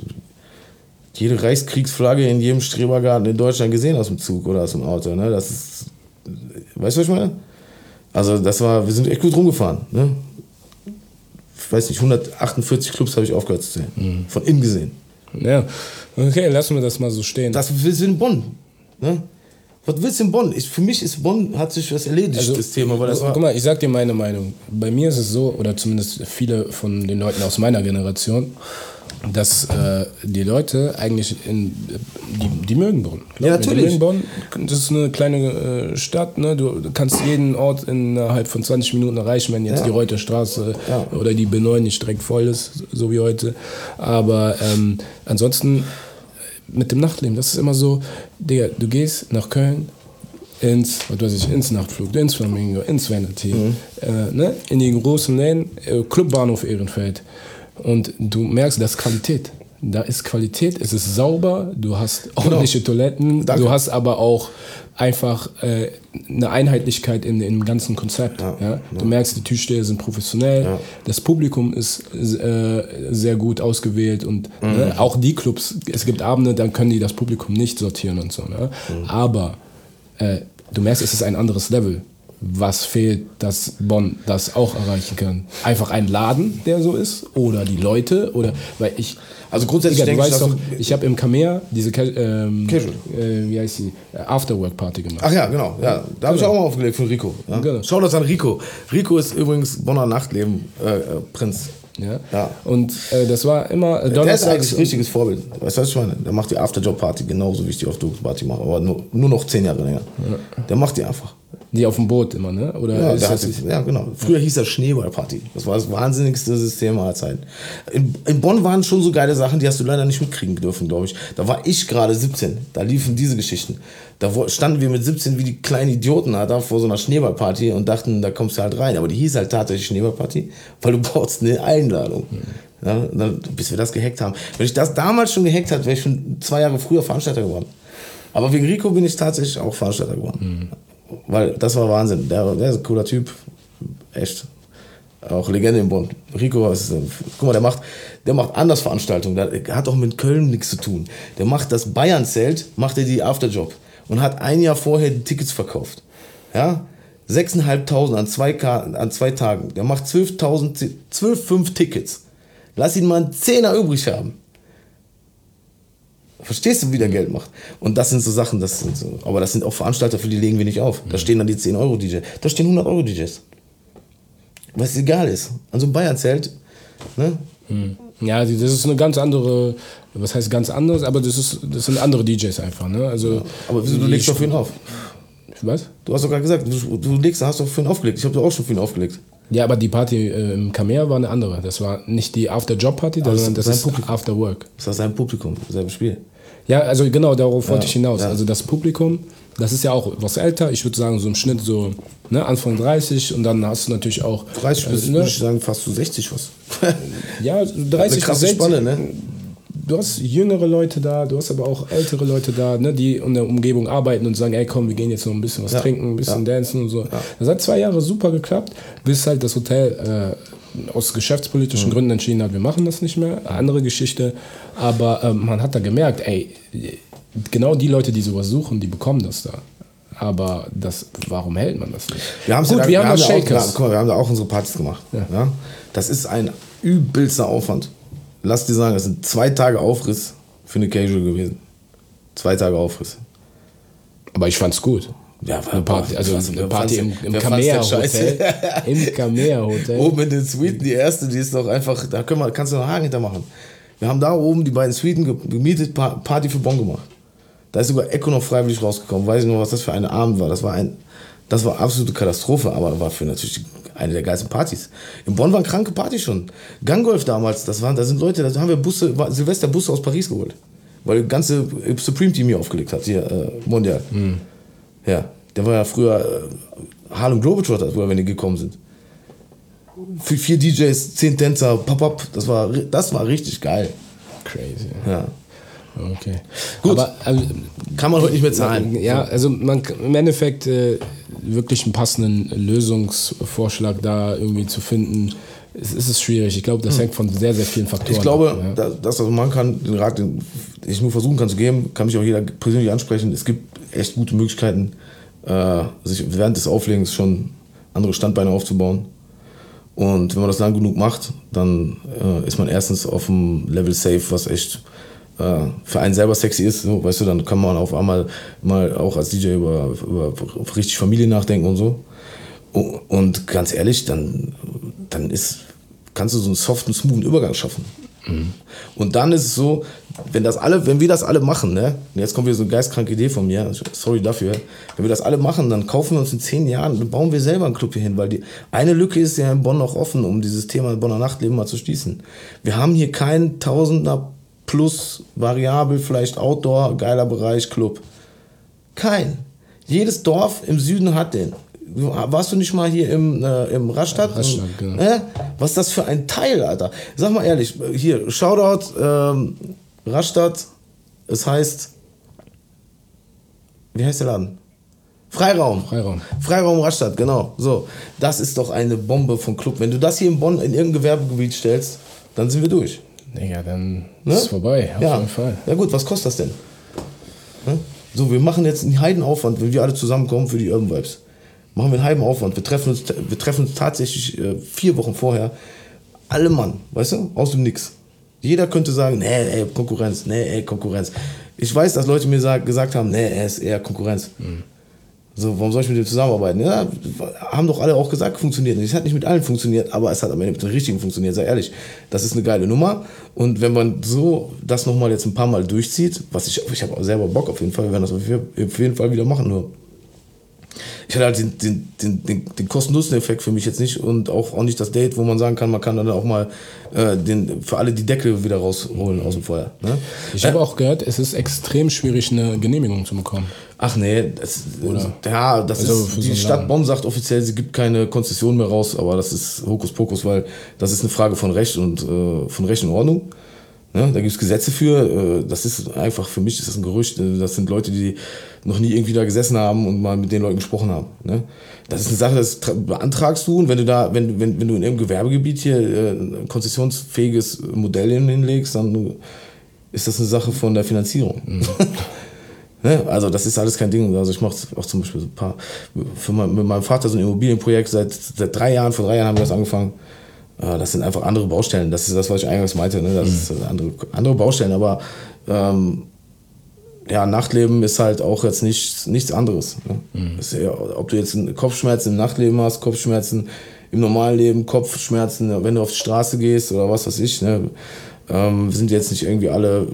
jede Reichskriegsflagge in jedem Strebergarten in Deutschland gesehen aus dem Zug oder aus dem Auto. Ne? Das ist, weißt du, was ich meine? Also das war, wir sind echt gut rumgefahren. Ne? Ich weiß nicht, hundertachtundvierzig Clubs habe ich aufgehört zu zählen. Mhm. Von innen gesehen. Ja, okay, lassen wir das mal so stehen. Das willst du in Bonn. Ne? Was willst du in Bonn? Ich, für mich ist Bonn, hat sich was erledigt, also, das Thema. Weil das war guck mal, ich sag dir meine Meinung. Bei mir ist es so, oder zumindest viele von den Leuten aus meiner Generation, dass äh, die Leute eigentlich in, die, die mögen Bonn. Ja, natürlich. Die mögen Bonn. Das ist eine kleine äh, Stadt, ne? Du kannst jeden Ort innerhalb von zwanzig Minuten erreichen, wenn jetzt ja. die Reuterstraße ja. oder die B neun nicht direkt voll ist, so wie heute. Aber ähm, ansonsten mit dem Nachtleben, das ist immer so, Digga, du gehst nach Köln, ins, was weiß ich, ins Nachtflug, ins Flamingo, ins Vanity, mhm. äh, ne? in die großen Läden, äh, Clubbahnhof Ehrenfeld. Und du merkst, das ist Qualität. Da ist Qualität, es ist sauber, du hast ordentliche genau. Toiletten, Danke. Du hast aber auch einfach äh, eine Einheitlichkeit in, im ganzen Konzept. Ja, ja? Du ja. merkst, die Türsteher sind professionell, ja. das Publikum ist äh, sehr gut ausgewählt und mhm. ne? auch die Clubs, es gibt Abende, dann können die das Publikum nicht sortieren und so. Ne? Mhm. Aber äh, du merkst, es ist ein anderes Level. Was fehlt, dass Bonn das auch erreichen kann? Einfach ein Laden, der so ist? Oder die Leute? Oder, weil ich, also grundsätzlich Digga, denke ich, ich, doch, ich habe im Kamea diese ähm, äh, wie heißt die? Afterwork-Party gemacht. Ach ja, genau. Ja. Da habe ich auch mal aufgelegt von Rico. Ja. Genau. Schau das an Rico. Rico ist übrigens Bonner Nachtleben äh, Prinz. Ja. ja. Und äh, das war immer äh, der ist eigentlich ein richtiges Vorbild. Weißt du, was ich meine? Der macht die Afterjob-Party genauso, wie ich die Afterjob-Party mache, aber nur, nur noch zehn Jahre länger. Ja. Der macht die einfach. Die auf dem Boot immer, ne? Oder ja, ist das die, ja, genau. Früher hieß das Schneeballparty. Das war das wahnsinnigste System aller Zeiten. In, in Bonn waren schon so geile Sachen, die hast du leider nicht mitkriegen dürfen, glaube ich. Da war ich gerade siebzehn. Da liefen diese Geschichten. Da standen wir mit siebzehn wie die kleinen Idioten da vor so einer Schneeballparty und dachten, da kommst du halt rein. Aber die hieß halt tatsächlich Schneeballparty, weil du brauchst eine Einladung. Mhm. Ja, dann, bis wir das gehackt haben. Wenn ich das damals schon gehackt hätte, wäre ich schon zwei Jahre früher Veranstalter geworden. Aber wegen Rico bin ich tatsächlich auch Veranstalter geworden. Mhm. Weil das war Wahnsinn. Der, der ist ein cooler Typ. Echt. Auch Legende in Bonn. Rico ist, guck mal, der macht, der macht anders Veranstaltungen. Der hat auch mit Köln nichts zu tun. Der macht das Bayern-Zelt, macht er die Afterjob. Und hat ein Jahr vorher die Tickets verkauft. Ja? sechstausendfünfhundert an zwei, an zwei Tagen. Der macht zwölftausend, zwölf Komma fünf Tickets. Lass ihn mal einen Zehner übrig haben. Verstehst du, wie der Geld macht? Und das sind so Sachen, das sind so, aber das sind auch Veranstalter, für die legen wir nicht auf. Da stehen dann die zehn Euro D Js. Da stehen hundert Euro D Js. Was egal ist. An so einem Bayern-Zelt. Ne? Ja, das ist eine ganz andere, was heißt ganz anderes, aber das, ist, das sind andere D Js einfach. Ne? Also, ja, aber wieso, du legst doch für ihn auf? Was? Du hast doch gerade gesagt, du, du legst, hast doch für ihn aufgelegt. Ich habe doch auch schon für ihn aufgelegt. Ja, aber die Party äh, im Kamea war eine andere. Das war nicht die After-Job-Party, sondern das, das ist After-Work. Das war sein Publikum, selbe Spiel. Ja, also genau, darauf wollte ja, ich hinaus. Ja. Also das Publikum, das ist ja auch was älter. Ich würde sagen, so im Schnitt so ne, Anfang dreißig und dann hast du natürlich auch... dreißig bis, äh, ne? würde ich sagen, fast so sechzig was. Ja, dreißig bis sechzig. Spanne, ne? Du hast jüngere Leute da, du hast aber auch ältere Leute da, ne, die in der Umgebung arbeiten und sagen, ey komm, wir gehen jetzt noch ein bisschen was ja. trinken, ein bisschen ja. dancen und so. Ja. Das hat zwei Jahre super geklappt, bis halt das Hotel äh, aus geschäftspolitischen mhm. Gründen entschieden hat, wir machen das nicht mehr. Andere Geschichte. Aber ähm, man hat da gemerkt, ey, genau die Leute, die sowas suchen, die bekommen das da. Aber das, warum hält man das nicht? Wir, Gut, da, wir, wir haben, da Shakers. Auch, guck mal, wir haben da auch unsere Partys gemacht. Ja. Ja? Das ist ein übelster Aufwand. Lass dir sagen, das sind zwei Tage Aufriss für eine Casual gewesen. Zwei Tage Aufriss. Aber ich fand's gut. Ja, war eine Party, also eine Party im, im Kamea-Hotel. Im Kamea-Hotel. Oben in den Suiten, die erste, die ist doch einfach, da können wir, kannst du noch Haken hintermachen. Wir haben da oben die beiden Suiten gemietet, Party für Bonn gemacht. Da ist sogar Echo noch freiwillig rausgekommen. Weiß ich noch, was das für ein Abend war. Das war ein, das war absolute Katastrophe, aber war für natürlich eine der geilsten Partys. In Bonn waren kranke Partys schon. Gangolf damals, das waren, da sind Leute, da haben wir Busse, Silvester Busse aus Paris geholt. Weil das ganze Supreme-Team hier aufgelegt hat, hier, äh, Mondial. Mhm. Ja, der war ja früher äh, Harlem Globetrotters, wenn die gekommen sind. Für vier D Js, zehn Tänzer, pop-up, das war, das war richtig geil. Crazy. Ja. Okay. Gut, aber, also, kann man heute nicht mehr zahlen. Ja, also man, im Endeffekt äh, wirklich einen passenden Lösungsvorschlag da irgendwie zu finden, ist, ist es schwierig. Ich glaube, das hm. hängt von sehr, sehr vielen Faktoren ab. Ich glaube, ab, ja. dass, dass man kann, den Rat, den ich nur versuchen kann zu geben, kann mich auch jeder persönlich ansprechen. Es gibt echt gute Möglichkeiten, äh, sich während des Auflegens schon andere Standbeine aufzubauen. Und wenn man das lang genug macht, dann äh, ist man erstens auf dem Level safe, was echt äh, für einen selber sexy ist, so, weißt du, dann kann man auf einmal mal auch als D J über, über richtig Familie nachdenken und so. Und ganz ehrlich, dann, dann ist, kannst du so einen soften, smoothen Übergang schaffen. Mhm. Und dann ist es so, wenn das alle, wenn wir das alle machen, ne, und jetzt kommt wieder so eine geistkranke Idee von mir, sorry dafür, wenn wir das alle machen, dann kaufen wir uns in zehn Jahren, dann bauen wir selber einen Club hier hin, weil die eine Lücke ist ja in Bonn noch offen, um dieses Thema Bonner Nachtleben mal zu schließen. Wir haben hier keinen Tausender plus variabel, vielleicht Outdoor, geiler Bereich, Club. Kein. Jedes Dorf im Süden hat den. Warst du nicht mal hier im, äh, im Rastatt? Rastatt, genau. Äh? Was ist das für ein Teil, Alter? Sag mal ehrlich, hier, Shoutout, ähm, Rastatt, es heißt, wie heißt der Laden? Freiraum. Freiraum. Freiraum Rastatt, genau. So, das ist doch eine Bombe von Club. Wenn du das hier in Bonn in irgendein Gewerbegebiet stellst, dann sind wir durch. Digga, dann ne? ist es vorbei, auf ja. jeden Fall. Ja gut, was kostet das denn? Ne? So, wir machen jetzt einen Heidenaufwand, wenn wir alle zusammenkommen für die Urban Vibes. Machen wir einen halben Aufwand. Wir treffen uns, wir treffen uns tatsächlich äh, vier Wochen vorher. Alle Mann, weißt du, aus dem Nix. Jeder könnte sagen, nee, ey, Konkurrenz, nee, ey, Konkurrenz. Ich weiß, dass Leute mir sag, gesagt haben, nee, er ist eher Konkurrenz. Mhm. So, warum soll ich mit dem zusammenarbeiten? Ja, haben doch alle auch gesagt, funktioniert nicht. Es hat nicht mit allen funktioniert, aber es hat am Ende mit den richtigen funktioniert, sei ehrlich. Das ist eine geile Nummer. Und wenn man so das nochmal jetzt ein paar Mal durchzieht, was ich, ich habe selber Bock auf jeden Fall, wir werden das auf jeden Fall wieder machen, nur ich hatte halt den, den, den, den, den Kosten-Nutzen-Effekt für mich jetzt nicht und auch, auch nicht das Date, wo man sagen kann, man kann dann auch mal äh, den, für alle die Deckel wieder rausholen aus dem Feuer. Ne? Ich habe äh, auch gehört, es ist extrem schwierig, eine Genehmigung zu bekommen. Ach nee, das, ja, das also ist, die so Stadt Bonn sagt offiziell, sie gibt keine Konzession mehr raus, aber das ist Hokuspokus, weil das ist eine Frage von Recht und äh, von Recht und Ordnung. Ne? Da gibt es Gesetze für, äh, das ist einfach, für mich ist das ein Gerücht, das sind Leute, die noch nie irgendwie da gesessen haben und mal mit den Leuten gesprochen haben. Ne? Das ist eine Sache, das beantragst du und wenn du da, wenn, wenn, wenn du in irgendeinem Gewerbegebiet hier äh, ein konzessionsfähiges Modell hinlegst, dann ist das eine Sache von der Finanzierung. Mhm. Ne? Also das ist alles kein Ding. Also ich mache auch zum Beispiel so ein paar, für mein, mit meinem Vater so ein Immobilienprojekt seit, seit drei Jahren, vor drei Jahren haben wir das angefangen. Das sind einfach andere Baustellen. Das ist das, was ich eingangs meinte. Ne? Das mhm. ist andere, andere Baustellen, aber ähm, ja, Nachtleben ist halt auch jetzt nicht, nichts anderes. Ne? Mhm. Ist ja, ob du jetzt Kopfschmerzen im Nachtleben hast, Kopfschmerzen im normalen Leben, Kopfschmerzen, wenn du auf die Straße gehst oder was weiß ich. Ne? Ähm, wir sind jetzt nicht irgendwie alle,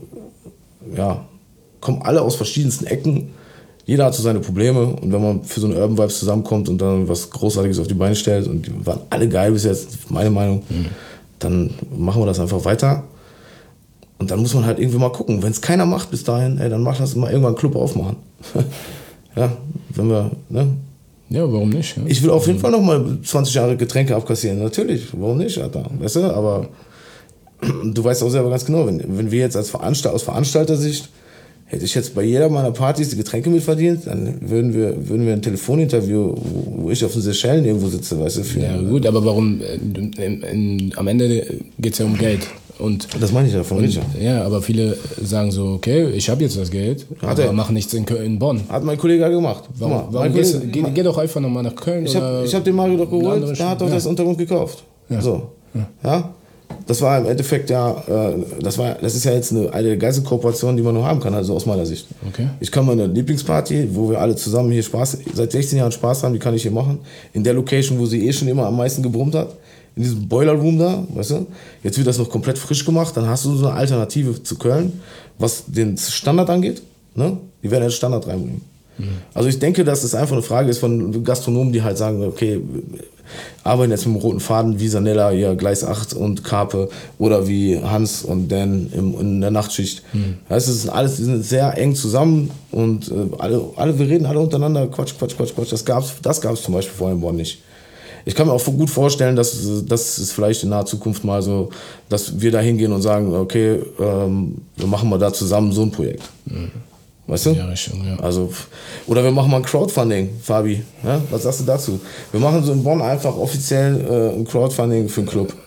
ja, kommen alle aus verschiedensten Ecken. Jeder hat so seine Probleme und wenn man für so eine Urban Vibes zusammenkommt und dann was Großartiges auf die Beine stellt und die waren alle geil bis jetzt, meine Meinung, mhm. dann machen wir das einfach weiter. Und dann muss man halt irgendwie mal gucken. Wenn es keiner macht bis dahin, ey, dann mach das mal irgendwann einen Club aufmachen. Ja, wenn wir, ne? Ja, warum nicht? Ja? Ich will auf jeden Fall noch mal zwanzig Jahre Getränke abkassieren. Natürlich, warum nicht, Alter? Weißt du, aber du weißt auch selber ganz genau, wenn, wenn wir jetzt als Veranstalt, aus Veranstalter-Sicht, hätte ich jetzt bei jeder meiner Partys die Getränke mitverdient, dann würden wir, würden wir ein Telefoninterview, wo, wo ich auf den Seychellen irgendwo sitze, weißt du. Für ja gut, aber warum, in, in, in, am Ende geht es ja um Geld. Und, das meine ich ja von Richard. Ja, aber viele sagen so, okay, ich habe jetzt das Geld, Hat aber mach nichts in, in Bonn. Hat mein Kollege gemacht. Warum, mal, warum gehst du, geh, geh doch einfach nochmal nach Köln. Ich habe hab den Mario doch geholt, der hat doch ja. das Untergrund gekauft. Ja. So. Ja. ja. Das war im Endeffekt ja, das war, das ist ja jetzt eine, eine der geilsten Kooperationen, die man nur haben kann, also aus meiner Sicht. Okay. Ich kann meine Lieblingsparty, wo wir alle zusammen hier Spaß, seit sechzehn Jahren Spaß haben, die kann ich hier machen. In der Location, wo sie eh schon immer am meisten gebrummt hat. In diesem Boiler Room da, weißt du? Jetzt wird das noch komplett frisch gemacht, dann hast du so eine Alternative zu Köln, was den Standard angeht, ne? Die werden jetzt Standard reinbringen. Mhm. Also ich denke, dass es einfach eine Frage ist von Gastronomen, die halt sagen, okay, arbeiten jetzt mit dem roten Faden wie Sanella, ja, Gleis acht und Karpe oder wie Hans und Dan im, in der Nachtschicht. Mhm. Das ist alles, die sind sehr eng zusammen und äh, alle, alle, wir reden alle untereinander, Quatsch, Quatsch, Quatsch, Quatsch. Das gab's, das gab's zum Beispiel vorher in Bonn nicht. Ich kann mir auch gut vorstellen, dass das ist vielleicht in naher Zukunft mal so, dass wir da hingehen und sagen, okay, ähm, wir machen mal da zusammen so ein Projekt. Mhm. Weißt du? Ja, Richtung, ja. Also, oder wir machen mal ein Crowdfunding, Fabi. Ja? Was sagst du dazu? Wir machen so in Bonn einfach offiziell äh, ein Crowdfunding für einen Club.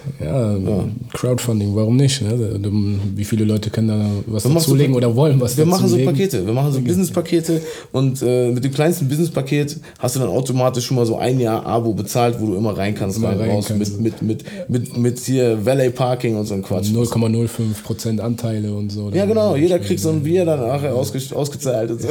Ja, ja, Crowdfunding, warum nicht? Ne? Wie viele Leute können da was dazulegen so, oder wollen was Wir machen so legen? Pakete, wir machen so Business-Pakete und äh, mit dem kleinsten Business-Paket hast du dann automatisch schon mal so ein Jahr Abo bezahlt, wo du immer rein kannst, rein, rein raus, kannst. Mit, mit, mit, mit, mit hier Valet Parking und so ein Quatsch. null Komma null fünf Prozent Anteile und so. Ja genau, jeder kriegt so ein Bier dann nachher ausge, ausgezahlt und so.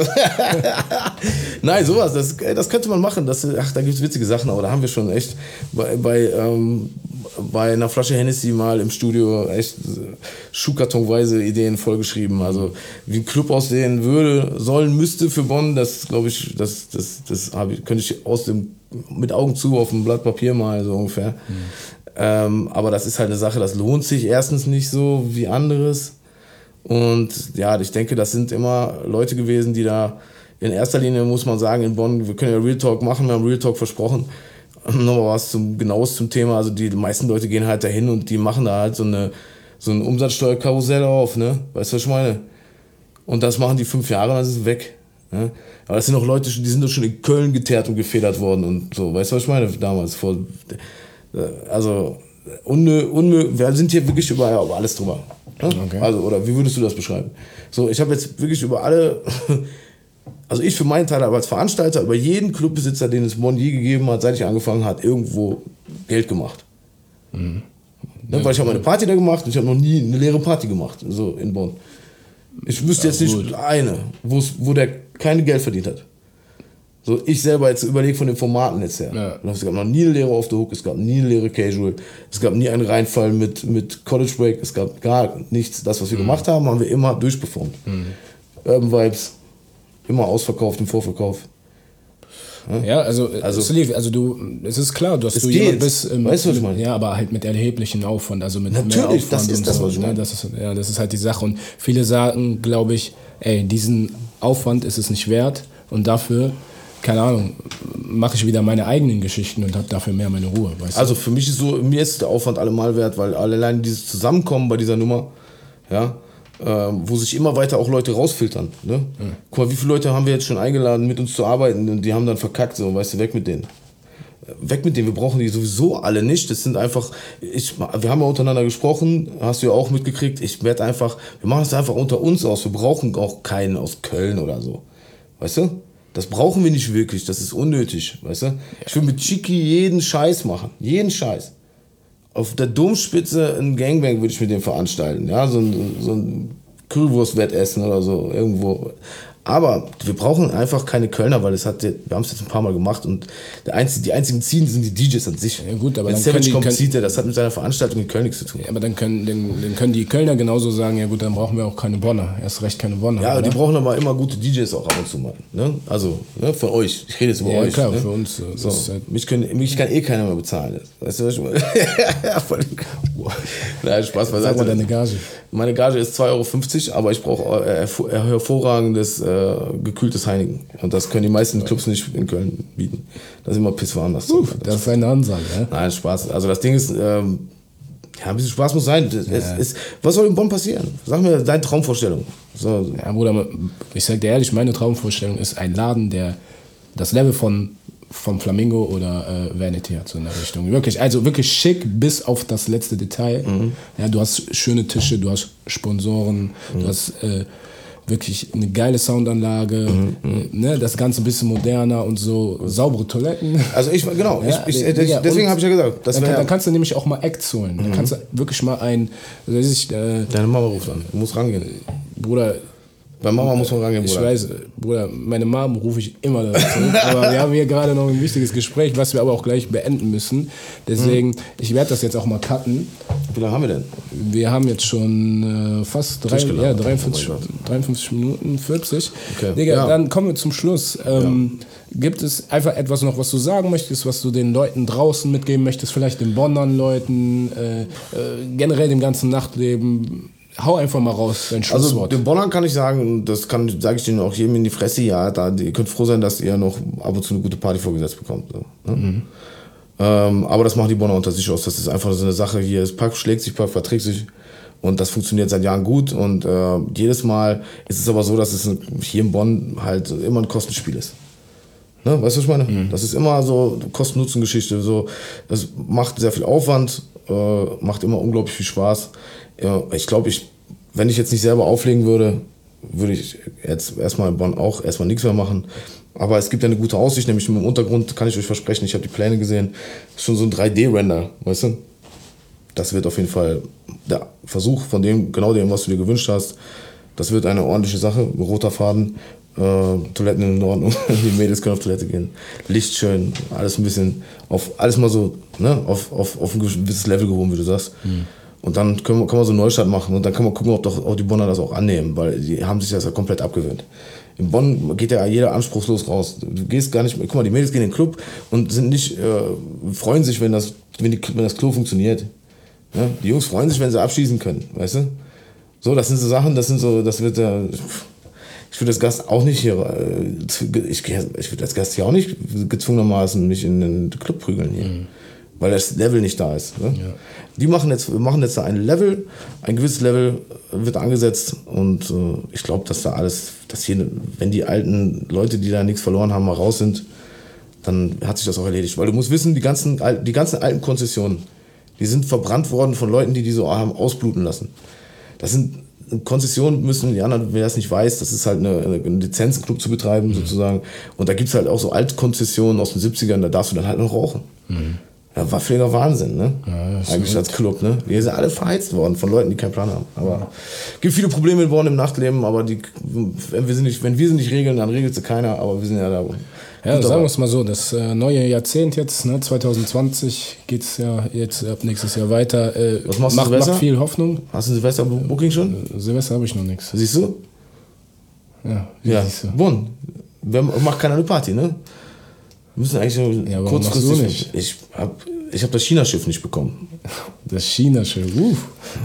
Nein, sowas, das, das könnte man machen. Das, ach, da gibt es witzige Sachen, aber da haben wir schon echt bei, bei, ähm, bei einer Flasche Hennessy mal im Studio echt schuhkartonweise Ideen vollgeschrieben. Also wie ein Club aussehen würde, sollen, müsste für Bonn, das glaube ich, das, das, das hab ich, könnte ich aus dem, mit Augen zu auf dem Blatt Papier mal so ungefähr. Mhm. Ähm, aber das ist halt eine Sache, das lohnt sich erstens nicht so wie anderes. Und ja, ich denke, das sind immer Leute gewesen, die da in erster Linie, muss man sagen, in Bonn, wir können ja Real Talk machen, wir haben Real Talk versprochen. Nochmal was zum, genaues zum Thema, also die meisten Leute gehen halt dahin und die machen da halt so eine so ein Umsatzsteuerkarussell auf, ne? Weißt du, was ich meine? Und das machen die fünf Jahre, dann ist es weg. Ne? Aber das sind auch Leute, die sind doch schon in Köln geteert und gefedert worden und so, weißt du, was ich meine? Damals, vor, also, unmö, unmö, wir sind hier wirklich über, ja, über alles drüber. Ne? Okay. Also, oder wie würdest du das beschreiben? So, ich habe jetzt wirklich über alle... Also ich für meinen Teil aber als Veranstalter über jeden Clubbesitzer, den es Bonn je gegeben hat, seit ich angefangen habe, irgendwo Geld gemacht. Mhm. Ne, ja, weil ich habe eine Party da gemacht und ich habe noch nie eine leere Party gemacht, so in Bonn. Ich wüsste ja, jetzt nicht gut. eine, wo der keine Geld verdient hat. So, ich selber jetzt überlege von den Formaten jetzt her. Ja. Es gab noch nie eine leere Off the Hook, es gab nie eine leere Casual, es gab nie einen Reinfall mit, mit College Break, es gab gar nichts. Das, was wir mhm. gemacht haben, haben wir immer durchperformt. Mhm. Urban Vibes, immer ausverkauft im Vorverkauf. Ja, ja also, also, es, lief, also du, es ist klar, dass du jemand bist, ähm, weißt du, was ich meine? Ja, aber halt mit erheblichen Aufwand, also mit Natürlich, mehr Aufwand das ist und das, so, was ich meine. Ne? Das ist, ja, das ist halt die Sache und viele sagen, glaube ich, ey, diesen Aufwand ist es nicht wert und dafür, keine Ahnung, mache ich wieder meine eigenen Geschichten und habe dafür mehr meine Ruhe. Weißt also du? für mich ist so, mir ist der Aufwand allemal wert, weil allein dieses Zusammenkommen bei dieser Nummer, ja, Ähm, wo sich immer weiter auch Leute rausfiltern. Ne? Mhm. Guck mal, wie viele Leute haben wir jetzt schon eingeladen, mit uns zu arbeiten und die haben dann verkackt, so, weißt du, weg mit denen. Weg mit denen, wir brauchen die sowieso alle nicht. Das sind einfach, ich, wir haben ja untereinander gesprochen, hast du ja auch mitgekriegt, ich werde einfach, wir machen das einfach unter uns aus, wir brauchen auch keinen aus Köln oder so. Weißt du? Das brauchen wir nicht wirklich, das ist unnötig, weißt du? Ich will mit Chiki jeden Scheiß machen, jeden Scheiß. Auf der Domspitze ein Gangbang würde ich mit dem veranstalten, ja, so ein, so ein Currywurst-Wettessen oder so, irgendwo. Aber wir brauchen einfach keine Kölner, weil es hat, wir haben es jetzt ein paar Mal gemacht und der einzige, die einzigen ziehen sind die D Js an sich. Ja gut, aber wenn dann Savage können die, kommt, können, zieht er, das hat mit seiner Veranstaltung in Köln nichts zu tun. Ja, aber dann können, dann, dann können die Kölner genauso sagen, ja gut, dann brauchen wir auch keine Bonner, erst recht keine Bonner. Ja, oder? Die brauchen aber immer gute D Js auch ab und zu mal. Ne? Also, ne, von euch, ich rede jetzt über ja, euch. Klar, ne? für uns. So. Halt mich, können, mich kann eh keiner mehr bezahlen. Weißt du, was ich meine? Nein, Spaß beiseite. Sag mal deine Gage. Meine Gage ist zwei Euro fünfzig, aber ich brauche äh, hervorragendes, äh, gekühltes Heineken. Und das können die meisten Clubs nicht in Köln bieten. Das ist immer pisswarm. Das, uh, das ist eine Ansage, ja? Nein, Spaß. Also das Ding ist, ähm, ja, ein bisschen Spaß muss sein. Es, ja. es, was soll in Bonn passieren? Sag mir deine Traumvorstellung. So. Ja, Bruder, ich sag dir ehrlich, meine Traumvorstellung ist ein Laden, der das Level von vom Flamingo oder äh, Vanity hat, so in der Richtung. Wirklich, also wirklich schick bis auf das letzte Detail. Mhm. Ja, du hast schöne Tische, du hast Sponsoren, mhm. du hast äh, wirklich eine geile Soundanlage, mhm. ne, das Ganze ein bisschen moderner und so, saubere Toiletten. Also ich, genau, ja, ich, ich, ich, deswegen habe ich ja gesagt. Das dann, kann, dann kannst du nämlich auch mal Acts holen. Mhm. Dann kannst du wirklich mal ein, weiß ich, äh, deine Mama ruft an, du musst rangehen. Bruder, bei Mama muss man rangehen, Bruder. Ich weiß, Bruder, meine Mom rufe ich immer dazu. Aber wir haben hier gerade noch ein wichtiges Gespräch, was wir aber auch gleich beenden müssen. Deswegen, mhm. ich werde das jetzt auch mal cutten. Wie lange haben wir denn? Wir haben jetzt schon äh, fast drei, ja, dreiundfünfzig, oh dreiundfünfzig Minuten, vierzig. Okay. Digga, ja. Dann kommen wir zum Schluss. Ähm, ja. Gibt es einfach etwas noch, was du sagen möchtest, was du den Leuten draußen mitgeben möchtest, vielleicht den Bonnern Leuten, äh, äh, generell dem ganzen Nachtleben? Hau einfach mal raus, dein Schlusswort. Also den Bonnern kann ich sagen, das kann sage ich denen auch jedem in die Fresse, ja, da, ihr könnt froh sein, dass ihr noch ab und zu eine gute Party vorgesetzt bekommt. So, ne? mhm. ähm, aber das machen die Bonner unter sich aus. Das ist einfach so eine Sache hier, das Pack schlägt sich, Pack verträgt sich und das funktioniert seit Jahren gut und äh, jedes Mal ist es aber so, dass es hier in Bonn halt immer ein Kostenspiel ist. Ne, weißt du, was ich meine? Mhm. Das ist immer so Kosten-Nutzen-Geschichte. So, das macht sehr viel Aufwand, äh, macht immer unglaublich viel Spaß. Ja, ich glaube, ich, wenn ich jetzt nicht selber auflegen würde, würde ich jetzt erstmal in Bonn auch erstmal nichts mehr machen. Aber es gibt ja eine gute Aussicht, nämlich im Untergrund kann ich euch versprechen, ich habe die Pläne gesehen, schon so ein drei D-Render, weißt du? Das wird auf jeden Fall der Versuch von dem, genau dem, was du dir gewünscht hast. Das wird eine ordentliche Sache, roter Faden. Äh, Toiletten in Ordnung, die Mädels können auf Toilette gehen, Licht schön, alles ein bisschen, auf alles mal so, ne, auf, auf, auf ein gewisses Level gehoben, wie du sagst. Mhm. Und dann können wir, kann man so einen Neustart machen und dann kann man gucken, ob doch auch die Bonner das auch annehmen, weil die haben sich das ja komplett abgewöhnt. In Bonn geht ja jeder anspruchslos raus. Du gehst gar nicht, guck mal, die Mädels gehen in den Club und sind nicht, äh, freuen sich, wenn das, wenn, die, wenn das Klo funktioniert. Ja? Die Jungs freuen sich, wenn sie abschießen können, weißt du? So, das sind so Sachen, das sind so, das wird ja, äh, ich würde als Gast auch nicht hier, ich, ich würde als Gast hier auch nicht gezwungenermaßen mich in den Club prügeln hier. Mhm. Weil das Level nicht da ist. Ne? Ja. Die machen jetzt, wir machen jetzt ein Level, ein gewisses Level wird angesetzt und äh, ich glaube, dass da alles, dass hier, wenn die alten Leute, die da nichts verloren haben, mal raus sind, dann hat sich das auch erledigt. Weil du musst wissen, die ganzen, die ganzen alten Konzessionen, die sind verbrannt worden von Leuten, die die so haben ausbluten lassen. Das sind Konzessionen müssen, die anderen, wer das nicht weiß, das ist halt eine, eine Lizenz, einen Club zu betreiben, mhm. sozusagen. Und da gibt es halt auch so Altkonzessionen aus den siebzigern, da darfst du dann halt noch rauchen. Mhm. Ja, war völliger Wahnsinn, ne? Ja, eigentlich als Club, ne? Die sind alle verheizt worden von Leuten, die keinen Plan haben. Aber ja. Gibt viele Probleme in Bonn im Nachtleben, aber die, wenn wir sie nicht, wenn wir sie nicht regeln, dann regelt sie keiner, aber wir sind ja da. Ja, sagen wir es mal so, das äh, neue Jahrzehnt jetzt, ne, zwanzig zwanzig geht es ja jetzt ab nächstes Jahr weiter. Äh, Was machst du macht, Silvester? Macht viel Hoffnung. Hast du Silvester-Booking schon? Äh, Silvester habe ich noch nichts. Siehst du? Ja, ja. siehst du. Bonn. Wer macht keiner eine Party, ne? Wir müssen eigentlich nur ja, kurzfristig. Nicht? Ich habe ich hab das China-Schiff nicht bekommen. Das China-Schiff, uff.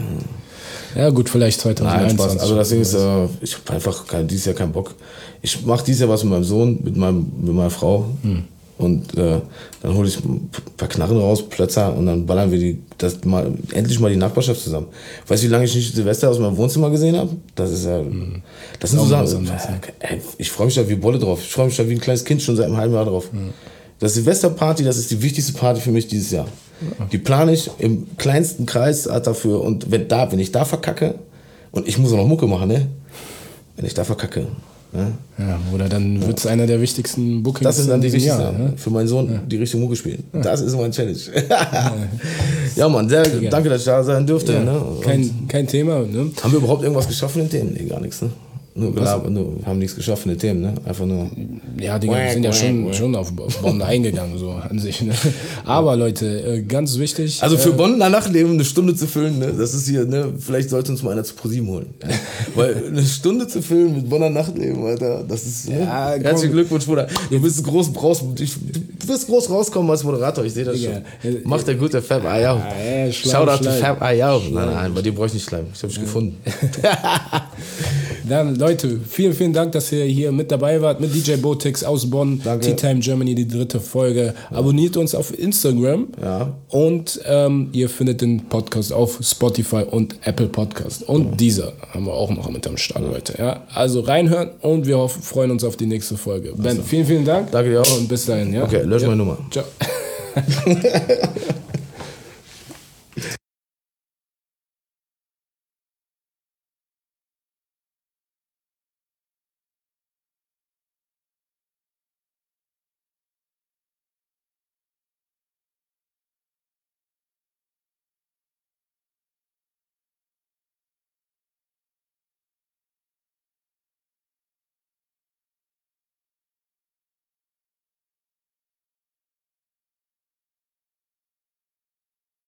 Ja, gut, vielleicht zwanzig einundzwanzig. Nein, Spaß. Also das Ding ist, äh, ich habe einfach kein, dieses Jahr keinen Bock. Ich mache dieses Jahr was mit meinem Sohn, mit, meinem, mit meiner Frau. Hm. Und äh, dann hole ich ein paar Knarren raus, Plötzer, und dann ballern wir die, das mal, endlich mal die Nachbarschaft zusammen. Weißt du, wie lange ich nicht Silvester aus meinem Wohnzimmer gesehen habe? Das ist ja. Hm. Das sind so Sachen. Äh, ich freue mich da wie Bolle drauf. Ich freue mich da wie ein kleines Kind schon seit einem halben Jahr drauf. Hm. Das Silvesterparty, das ist die wichtigste Party für mich dieses Jahr. Die plane ich im kleinsten Kreis dafür. Und wenn, da, wenn ich da verkacke, und ich muss auch noch Mucke machen, ne? Wenn ich da verkacke. Ne? Ja, oder dann wird es ja. einer der wichtigsten Bookings. Das sind dann die wichtigsten. Jahr, ne? Für meinen Sohn, ja. die richtige Mucke spielen. Ja. Das ist mein Challenge. ja. ja, Mann, sehr, danke, dass ich da sein durfte. Ja. Ne? Kein, kein Thema. Ne? Haben wir überhaupt irgendwas geschaffen in Themen? Nee, gar nichts, ne? Nur gelabert, nur, haben nichts geschaffen in den Themen, ne? Einfach nur. Ja, die quack, sind ja quack, schon, quack. schon auf Bonn eingegangen, so an sich. Ne? Aber Leute, ganz wichtig. Also für äh, Bonn nach Nachtleben eine Stunde zu füllen, ne? Das ist hier, ne? Vielleicht sollte uns mal einer zu ProSieben holen. Ja? Weil eine Stunde zu füllen mit Bonner Nachtleben, Alter, das ist. Ja, ne? Herzlichen Glückwunsch, Bruder. Du bist groß, brauchst, du wirst groß rauskommen als Moderator, ich sehe das schon. Ja. Macht der gute Fab Ayau. Ja, Shoutout to Fab Ayau. Nein, nein, bei dir brauche ich nicht schleimen. Ich habe dich ja. gefunden. Dann, Leute, vielen, vielen Dank, dass ihr hier mit dabei wart, mit D J Botix aus Bonn, Tea Time Germany, die dritte Folge. Ja. Abonniert uns auf Instagram ja. und ähm, ihr findet den Podcast auf Spotify und Apple Podcast. Und ja. dieser haben wir auch noch mit am Start, ja. Leute. Ja? Also reinhören und wir hoffen, freuen uns auf die nächste Folge. Ben, vielen, vielen Dank. Danke dir auch. Und bis dahin. Ja? Okay, lösch ja. meine Nummer. Ciao.